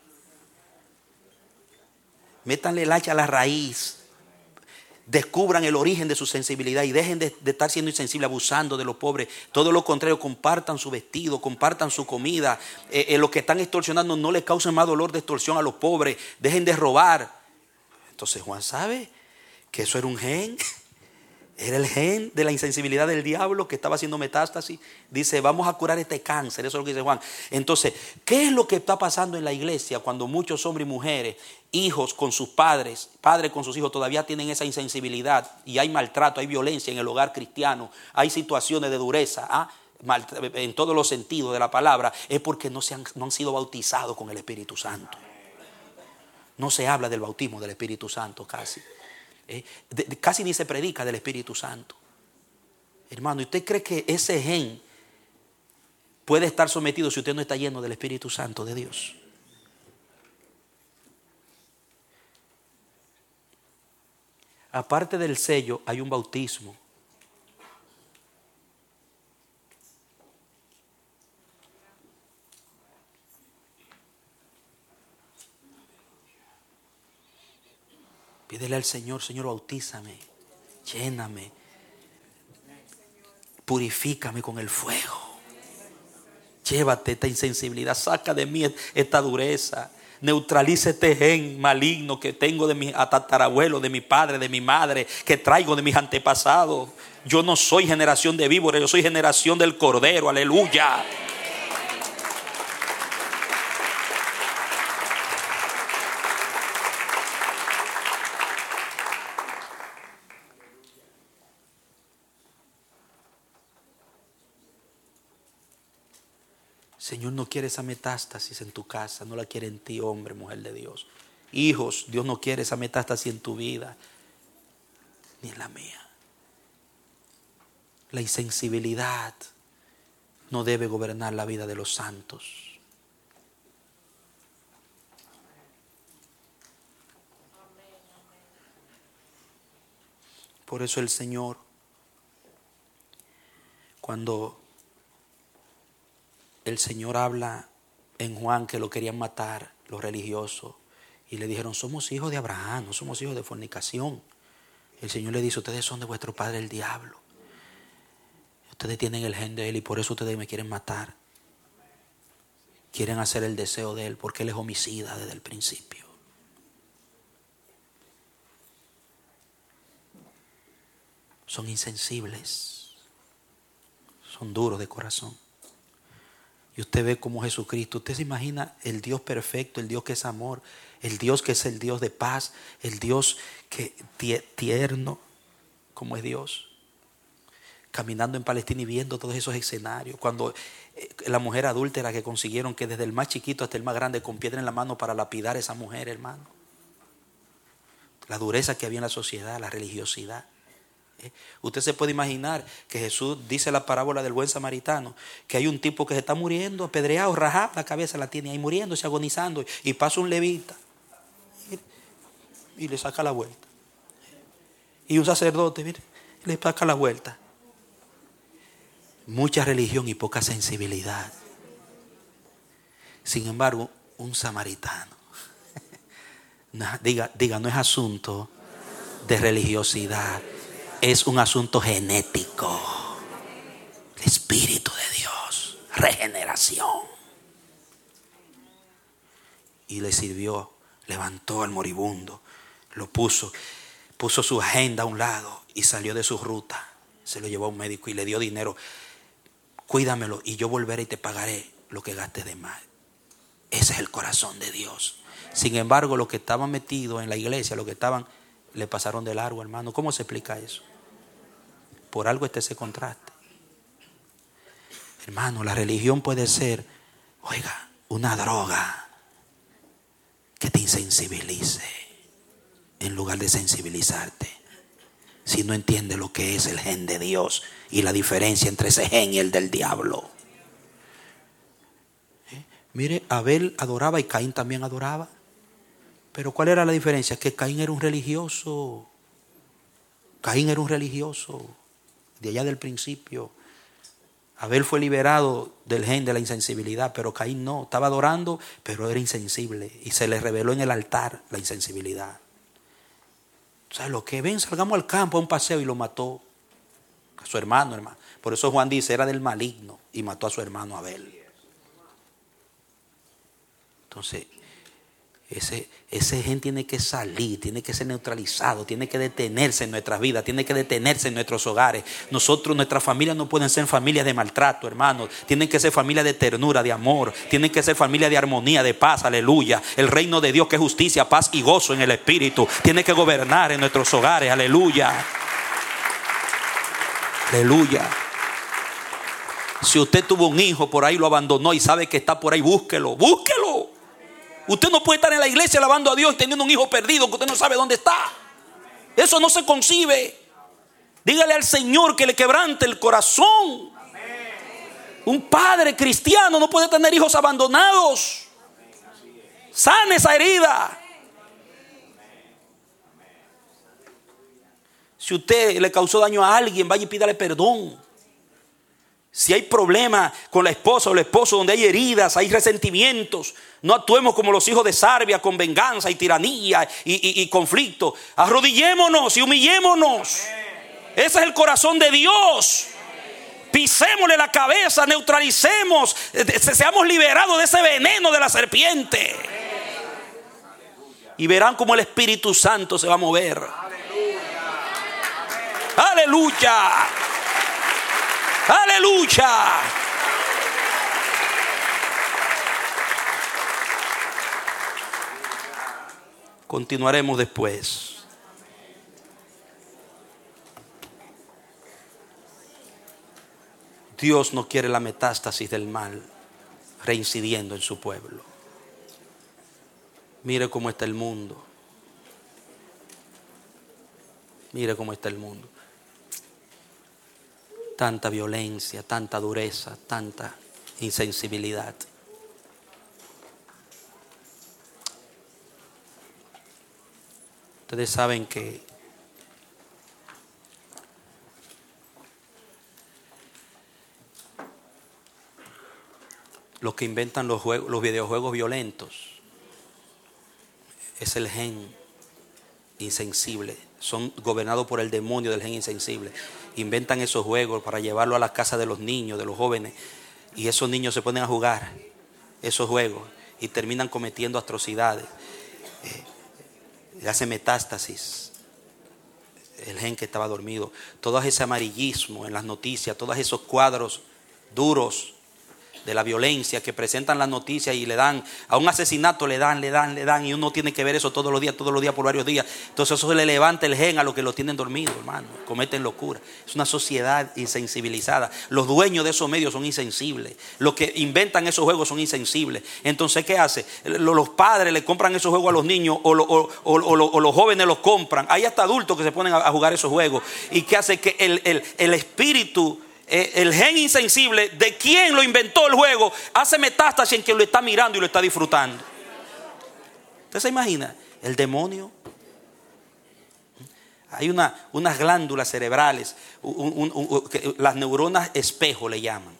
Métanle el hacha a la raíz. Descubran el origen de su sensibilidad y dejen de estar siendo insensibles, abusando de los pobres. Todo lo contrario, compartan su vestido, compartan su comida. Los que están extorsionando no les causen más dolor de extorsión a los pobres. Dejen de robar. Entonces Juan sabe que eso era un gen. Era el gen de la insensibilidad del diablo que estaba haciendo metástasis. Dice: vamos a curar este cáncer. Eso es lo que dice Juan. Entonces, ¿qué es lo que está pasando en la iglesia cuando muchos hombres y mujeres, hijos con sus padres, padres con sus hijos, todavía tienen esa insensibilidad y hay maltrato, hay violencia en el hogar cristiano, hay situaciones de dureza, en todos los sentidos de la palabra? Es porque no han sido bautizados con el Espíritu Santo. No se habla del bautismo del Espíritu Santo casi. Casi ni se predica del Espíritu Santo. Hermano, ¿usted cree que ese gen puede estar sometido si usted no está lleno del Espíritu Santo de Dios? Aparte del sello, hay un bautismo. Pídele al Señor: Señor, bautízame, lléname, purifícame con el fuego. Llévate esta insensibilidad, saca de mí esta dureza. Neutraliza este gen maligno que tengo de mi tatarabuelo, de mi padre, de mi madre, que traigo de mis antepasados. Yo no soy generación de víboras, yo soy generación del Cordero. Aleluya. Señor no quiere esa metástasis en tu casa, no la quiere en ti, hombre, mujer de Dios. Hijos, Dios no quiere esa metástasis en tu vida, ni en la mía. La insensibilidad no debe gobernar la vida de los santos. Por eso el Señor, cuando el Señor habla en Juan que lo querían matar los religiosos y le dijeron: somos hijos de Abraham, no somos hijos de fornicación. El Señor le dice: ustedes son de vuestro padre el diablo. Ustedes tienen el gen de él y por eso ustedes me quieren matar. Quieren hacer el deseo de él porque él es homicida desde el principio. Son insensibles. Son duros de corazón. Y usted ve como Jesucristo, usted se imagina el Dios perfecto, el Dios que es amor, el Dios que es el Dios de paz, el Dios que tierno, como es Dios. Caminando en Palestina y viendo todos esos escenarios. Cuando la mujer adúltera que consiguieron que desde el más chiquito hasta el más grande con piedra en la mano para lapidar a esa mujer, hermano. La dureza que había en la sociedad, la religiosidad. Usted se puede imaginar que Jesús dice la parábola del buen samaritano, que hay un tipo que se está muriendo, apedreado, rajado, la cabeza la tiene ahí muriéndose, agonizando, y pasa un levita y le saca la vuelta. Y un sacerdote, mire, le saca la vuelta. Mucha religión y poca sensibilidad. Sin embargo, un samaritano, diga, no es asunto de religiosidad. Es un asunto genético. El Espíritu de Dios. Regeneración. Y le sirvió. Levantó al moribundo. Lo puso su agenda a un lado y salió de su ruta. Se lo llevó a un médico y le dio dinero. Cuídamelo y yo volveré y te pagaré lo que gastes de más. Ese es el corazón de Dios. Sin embargo, los que estaban metidos en la iglesia, le pasaron de largo, hermano. ¿Cómo se explica eso? Por algo está ese contraste. Hermano, la religión puede ser, una droga que te insensibilice en lugar de sensibilizarte. Si no entiendes lo que es el gen de Dios y la diferencia entre ese gen y el del diablo. Mire, Abel adoraba y Caín también adoraba. Pero ¿cuál era la diferencia? Que Caín era un religioso. Caín era un religioso. De allá del principio. Abel fue liberado del gen de la insensibilidad, pero Caín no. Estaba adorando, pero era insensible. Y se le reveló en el altar la insensibilidad. O sea, lo que ven, salgamos al campo a un paseo y lo mató. A su hermano. Por eso Juan dice, era del maligno y mató a su hermano Abel. Entonces, ese gen tiene que salir, tiene que ser neutralizado, tiene que detenerse en nuestras vidas, tiene que detenerse en nuestros hogares. Nuestras familias no pueden ser familias de maltrato, hermanos. Tienen que ser familias de ternura, de amor. Tienen que ser familias de armonía, de paz, aleluya. El reino de Dios que es justicia, paz y gozo en el Espíritu. Tiene que gobernar en nuestros hogares, aleluya. Aleluya. Si usted tuvo un hijo por ahí, lo abandonó y sabe que está por ahí, búsquelo. Usted no puede estar en la iglesia alabando a Dios y teniendo un hijo perdido que usted no sabe dónde está. Eso no se concibe. Dígale al Señor que le quebrante el corazón. Un padre cristiano no puede tener hijos abandonados. Sane esa herida. Si usted le causó daño a alguien, vaya y pídale perdón. Si hay problemas con la esposa o el esposo, donde hay heridas, hay resentimientos, no actuemos como los hijos de Sarbia con venganza y tiranía y conflicto. Arrodillémonos y humillémonos. Ese es el corazón de Dios. Pisémosle la cabeza, neutralicemos, seamos liberados de ese veneno de la serpiente. Y verán cómo el Espíritu Santo se va a mover. Aleluya. Aleluya. Continuaremos después. Dios no quiere la metástasis del mal reincidiendo en su pueblo. Mire cómo está el mundo. Mire cómo está el mundo. Tanta violencia, tanta dureza, tanta insensibilidad. Ustedes saben que los que inventan los videojuegos violentos es el gen insensible. Son gobernados por el demonio del gen insensible. Inventan esos juegos para llevarlo a la casa de los niños, de los jóvenes. Y esos niños se ponen a jugar esos juegos y terminan cometiendo atrocidades. Le hace metástasis el gen que estaba dormido. Todo ese amarillismo en las noticias, todos esos cuadros duros de la violencia que presentan las noticias y le dan a un asesinato, le dan y uno tiene que ver eso todos los días por varios días. Entonces eso le levanta el gen a los que lo tienen dormido, hermano, cometen locura. Es una sociedad insensibilizada. Los dueños de esos medios son insensibles, los que inventan esos juegos son insensibles. Entonces ¿qué hace? Los padres le compran esos juegos a los niños o los jóvenes los compran. Hay hasta adultos que se ponen a jugar esos juegos. ¿Y qué hace? Que el espíritu, el gen insensible de quien lo inventó el juego, hace metástasis en quien lo está mirando y lo está disfrutando. ¿Usted se imagina? El demonio. Hay unas glándulas cerebrales, las neuronas espejo le llaman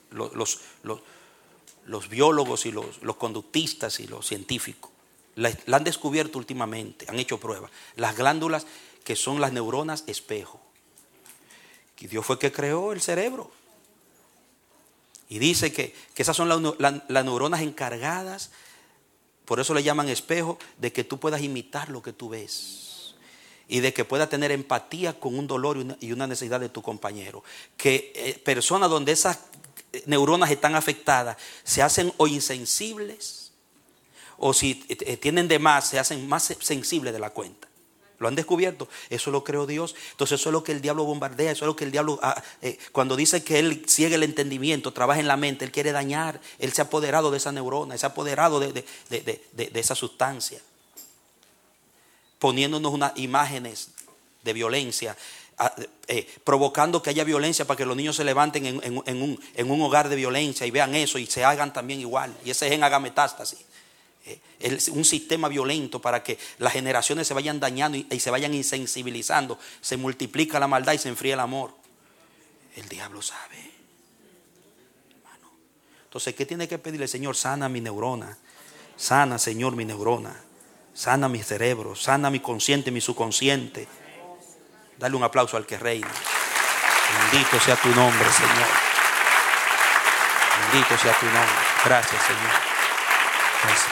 los biólogos y los conductistas y los científicos. La han descubierto últimamente, han hecho pruebas. Las glándulas que son las neuronas espejo. Y Dios fue que creó el cerebro. Y dice que esas son las neuronas encargadas, por eso le llaman espejo, de que tú puedas imitar lo que tú ves. Y de que puedas tener empatía con un dolor y una necesidad de tu compañero. Que personas donde esas neuronas están afectadas se hacen o insensibles, o si tienen de más, se hacen más sensibles de la cuenta. Lo han descubierto. Eso lo creó Dios. Entonces eso es lo que el diablo bombardea. Eso es lo que el diablo, cuando dice que él ciega el entendimiento, trabaja en la mente, él quiere dañar. Él se ha apoderado de esa neurona, se ha apoderado de esa sustancia, poniéndonos unas imágenes de violencia, provocando que haya violencia para que los niños se levanten en un hogar de violencia y vean eso y se hagan también igual. Y ese gen haga metástasis. Un sistema violento para que las generaciones se vayan dañando y se vayan insensibilizando. Se multiplica la maldad y se enfría el amor. El diablo sabe, hermano. Entonces, ¿qué tiene que pedirle? Señor, sana mi neurona. Sana, Señor, mi neurona. Sana mi cerebro. Sana mi consciente, mi subconsciente. Dale un aplauso al que reina. Bendito sea tu nombre, Señor. Bendito sea tu nombre. Gracias, Señor. Gracias.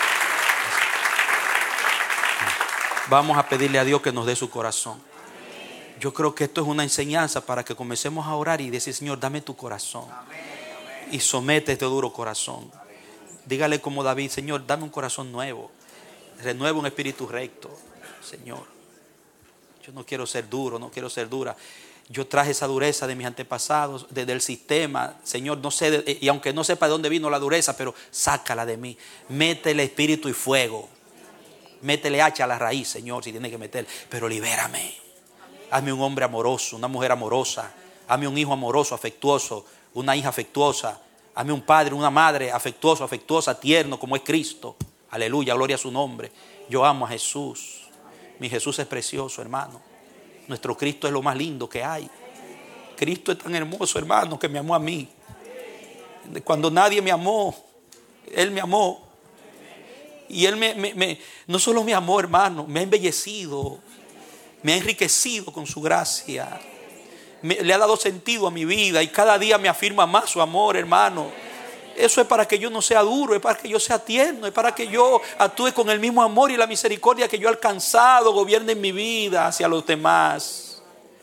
Vamos a pedirle a Dios que nos dé su corazón. Yo creo que esto es una enseñanza para que comencemos a orar y decir: Señor, dame tu corazón. Y somete este duro corazón. Dígale como David: Señor, dame un corazón nuevo. Renueva un espíritu recto. Señor, yo no quiero ser duro, no quiero ser dura. Yo traje esa dureza de mis antepasados, desde el sistema. Señor, no sé, y aunque no sepa de dónde vino la dureza, pero sácala de mí. Métele espíritu y fuego. Métele hacha a la raíz, Señor, si tiene que meter. Pero libérame. Hazme un hombre amoroso, una mujer amorosa. Hazme un hijo amoroso, afectuoso, una hija afectuosa. Hazme un padre, una madre afectuoso, afectuosa, tierno, como es Cristo. Aleluya, gloria a su nombre. Yo amo a Jesús. Mi Jesús es precioso, hermano. Nuestro Cristo es lo más lindo que hay. Cristo es tan hermoso, hermano, que me amó a mí. Cuando nadie me amó, Él me amó. Y Él no solo me amó, hermano, me ha embellecido, me ha enriquecido con su gracia. Le ha dado sentido a mi vida y cada día me afirma más su amor, hermano. Eso es para que yo no sea duro, es para que yo sea tierno, es para que yo actúe con el mismo amor y la misericordia que yo he alcanzado, gobierne en mi vida hacia los demás.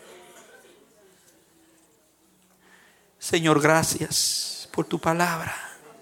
Señor, gracias por tu palabra.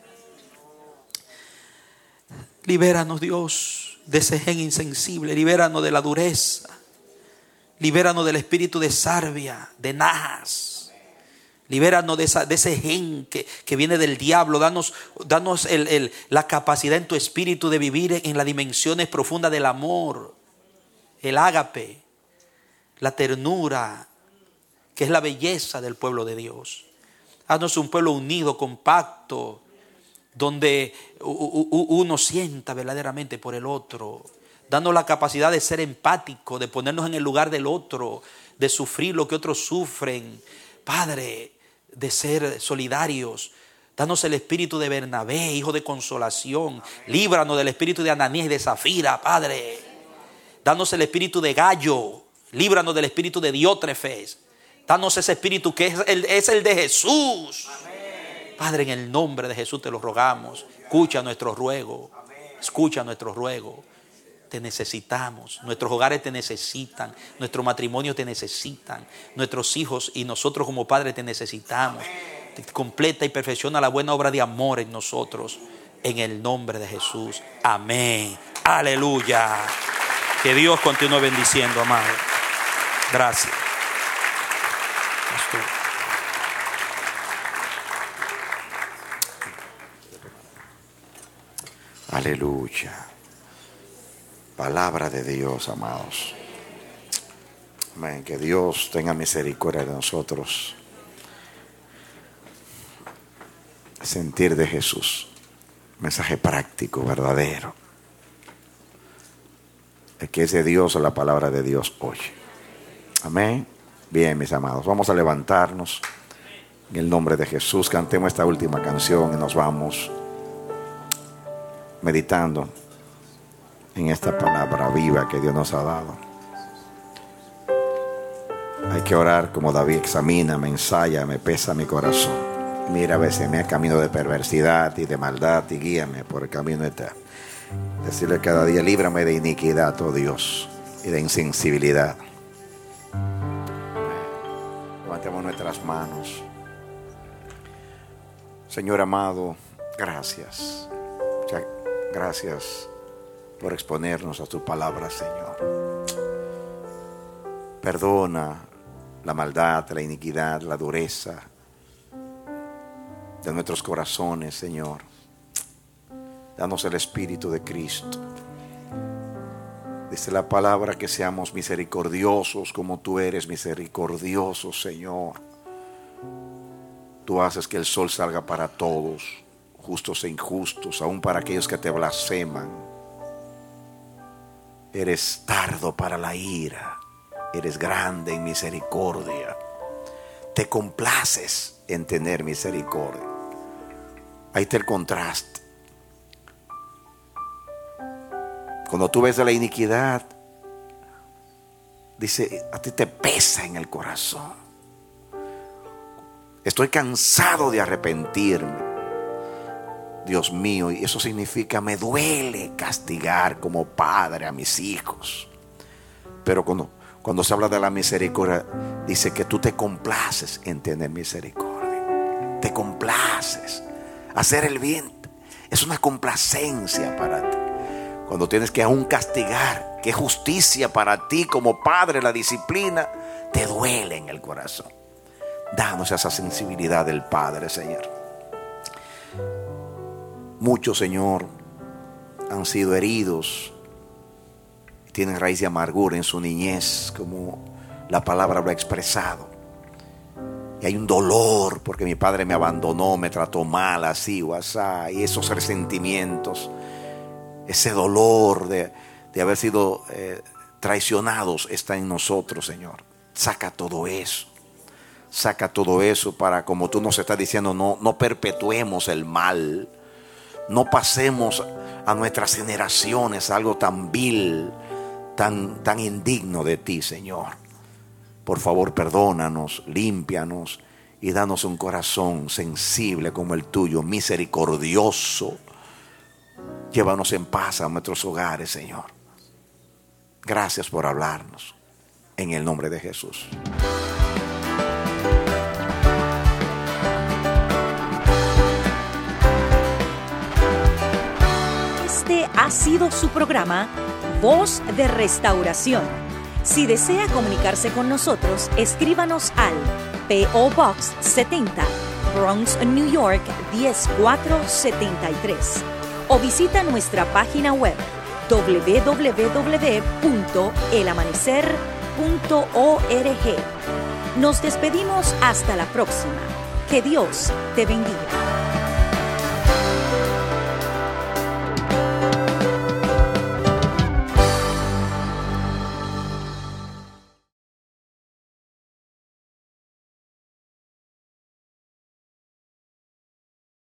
Libéranos, Dios, de ese gen insensible. Libéranos de la dureza. Libéranos del espíritu de sarvia, de Najas. Libéranos de ese gen que viene del diablo. Danos la capacidad en tu espíritu de vivir en las dimensiones profundas del amor. El ágape, la ternura, que es la belleza del pueblo de Dios. Haznos un pueblo unido, compacto, donde uno sienta verdaderamente por el otro. Danos la capacidad de ser empático, de ponernos en el lugar del otro, de sufrir lo que otros sufren. Padre, de ser solidarios. Danos el espíritu de Bernabé, hijo de consolación. Líbranos del espíritu de Ananías y de Zafira, Padre. Danos el espíritu de Gallo. Líbranos del espíritu de Diótrefes. Danos ese espíritu que es el de Jesús. Padre, en el nombre de Jesús te lo rogamos. Escucha nuestro ruego. Escucha nuestro ruego. te necesitamos. Nuestros hogares te necesitan. Nuestro matrimonio te necesitan. Nuestros hijos y nosotros como padres te necesitamos. Completa y perfecciona la buena obra de amor en nosotros. En el nombre de Jesús. Amén. Aleluya. Que Dios continúe bendiciendo, amado. Gracias. Aleluya. Palabra de Dios, amados. Amén. Que Dios tenga misericordia de nosotros. Sentir de Jesús. Mensaje práctico, verdadero. El que es de Dios, la palabra de Dios oye. Amén. Bien, mis amados, vamos a levantarnos. En el nombre de Jesús, cantemos esta última canción y nos vamos meditando en esta palabra viva que Dios nos ha dado. Hay que orar como David: examíname, ensáyame, pesa mi corazón. Mira a ver si me ha camino de perversidad y de maldad y guíame por el camino eterno. Decirle cada día: líbrame de iniquidad, oh Dios, y de insensibilidad. Levantemos nuestras manos. Señor amado, gracias. Gracias por exponernos a tu palabra, Señor. Perdona la maldad, la iniquidad, la dureza de nuestros corazones, Señor. Danos el Espíritu de Cristo. Dice la palabra que seamos misericordiosos como tú eres misericordioso, Señor. Tú haces que el sol salga para todos, justos e injustos, aun para aquellos que te blasfeman. Eres tardo para la ira, eres grande en misericordia. Te complaces en tener misericordia. Ahí está el contraste. Cuando tú ves de la iniquidad, dice, a ti te pesa en el corazón. Estoy cansado de arrepentirme. Dios mío, y eso significa me duele castigar como padre a mis hijos. Pero cuando se habla de la misericordia, dice que tú te complaces en tener misericordia. Te complaces. Hacer el bien es una complacencia para ti. Cuando tienes que aún castigar, que es justicia para ti como padre, la disciplina, te duele en el corazón. Danos esa sensibilidad del Padre, Señor. Muchos, Señor, han sido heridos, tienen raíz de amargura en su niñez, como la palabra lo ha expresado. Y hay un dolor porque mi padre me abandonó, me trató mal, así o asá, y esos resentimientos, ese dolor de haber sido traicionados está en nosotros, Señor. Saca todo eso. Saca todo eso para, como tú nos estás diciendo, no perpetuemos el mal. No pasemos a nuestras generaciones algo tan vil, tan indigno de ti, Señor. Por favor, perdónanos, límpianos y danos un corazón sensible como el tuyo, misericordioso. Llévanos en paz a nuestros hogares, Señor. Gracias por hablarnos. En el nombre de Jesús. Este ha sido su programa Voz de Restauración. Si desea comunicarse con nosotros, escríbanos al P.O. Box 70, Bronx, New York 10473. O visita nuestra página web www.elamanecer.org. Nos despedimos hasta la próxima. Que Dios te bendiga.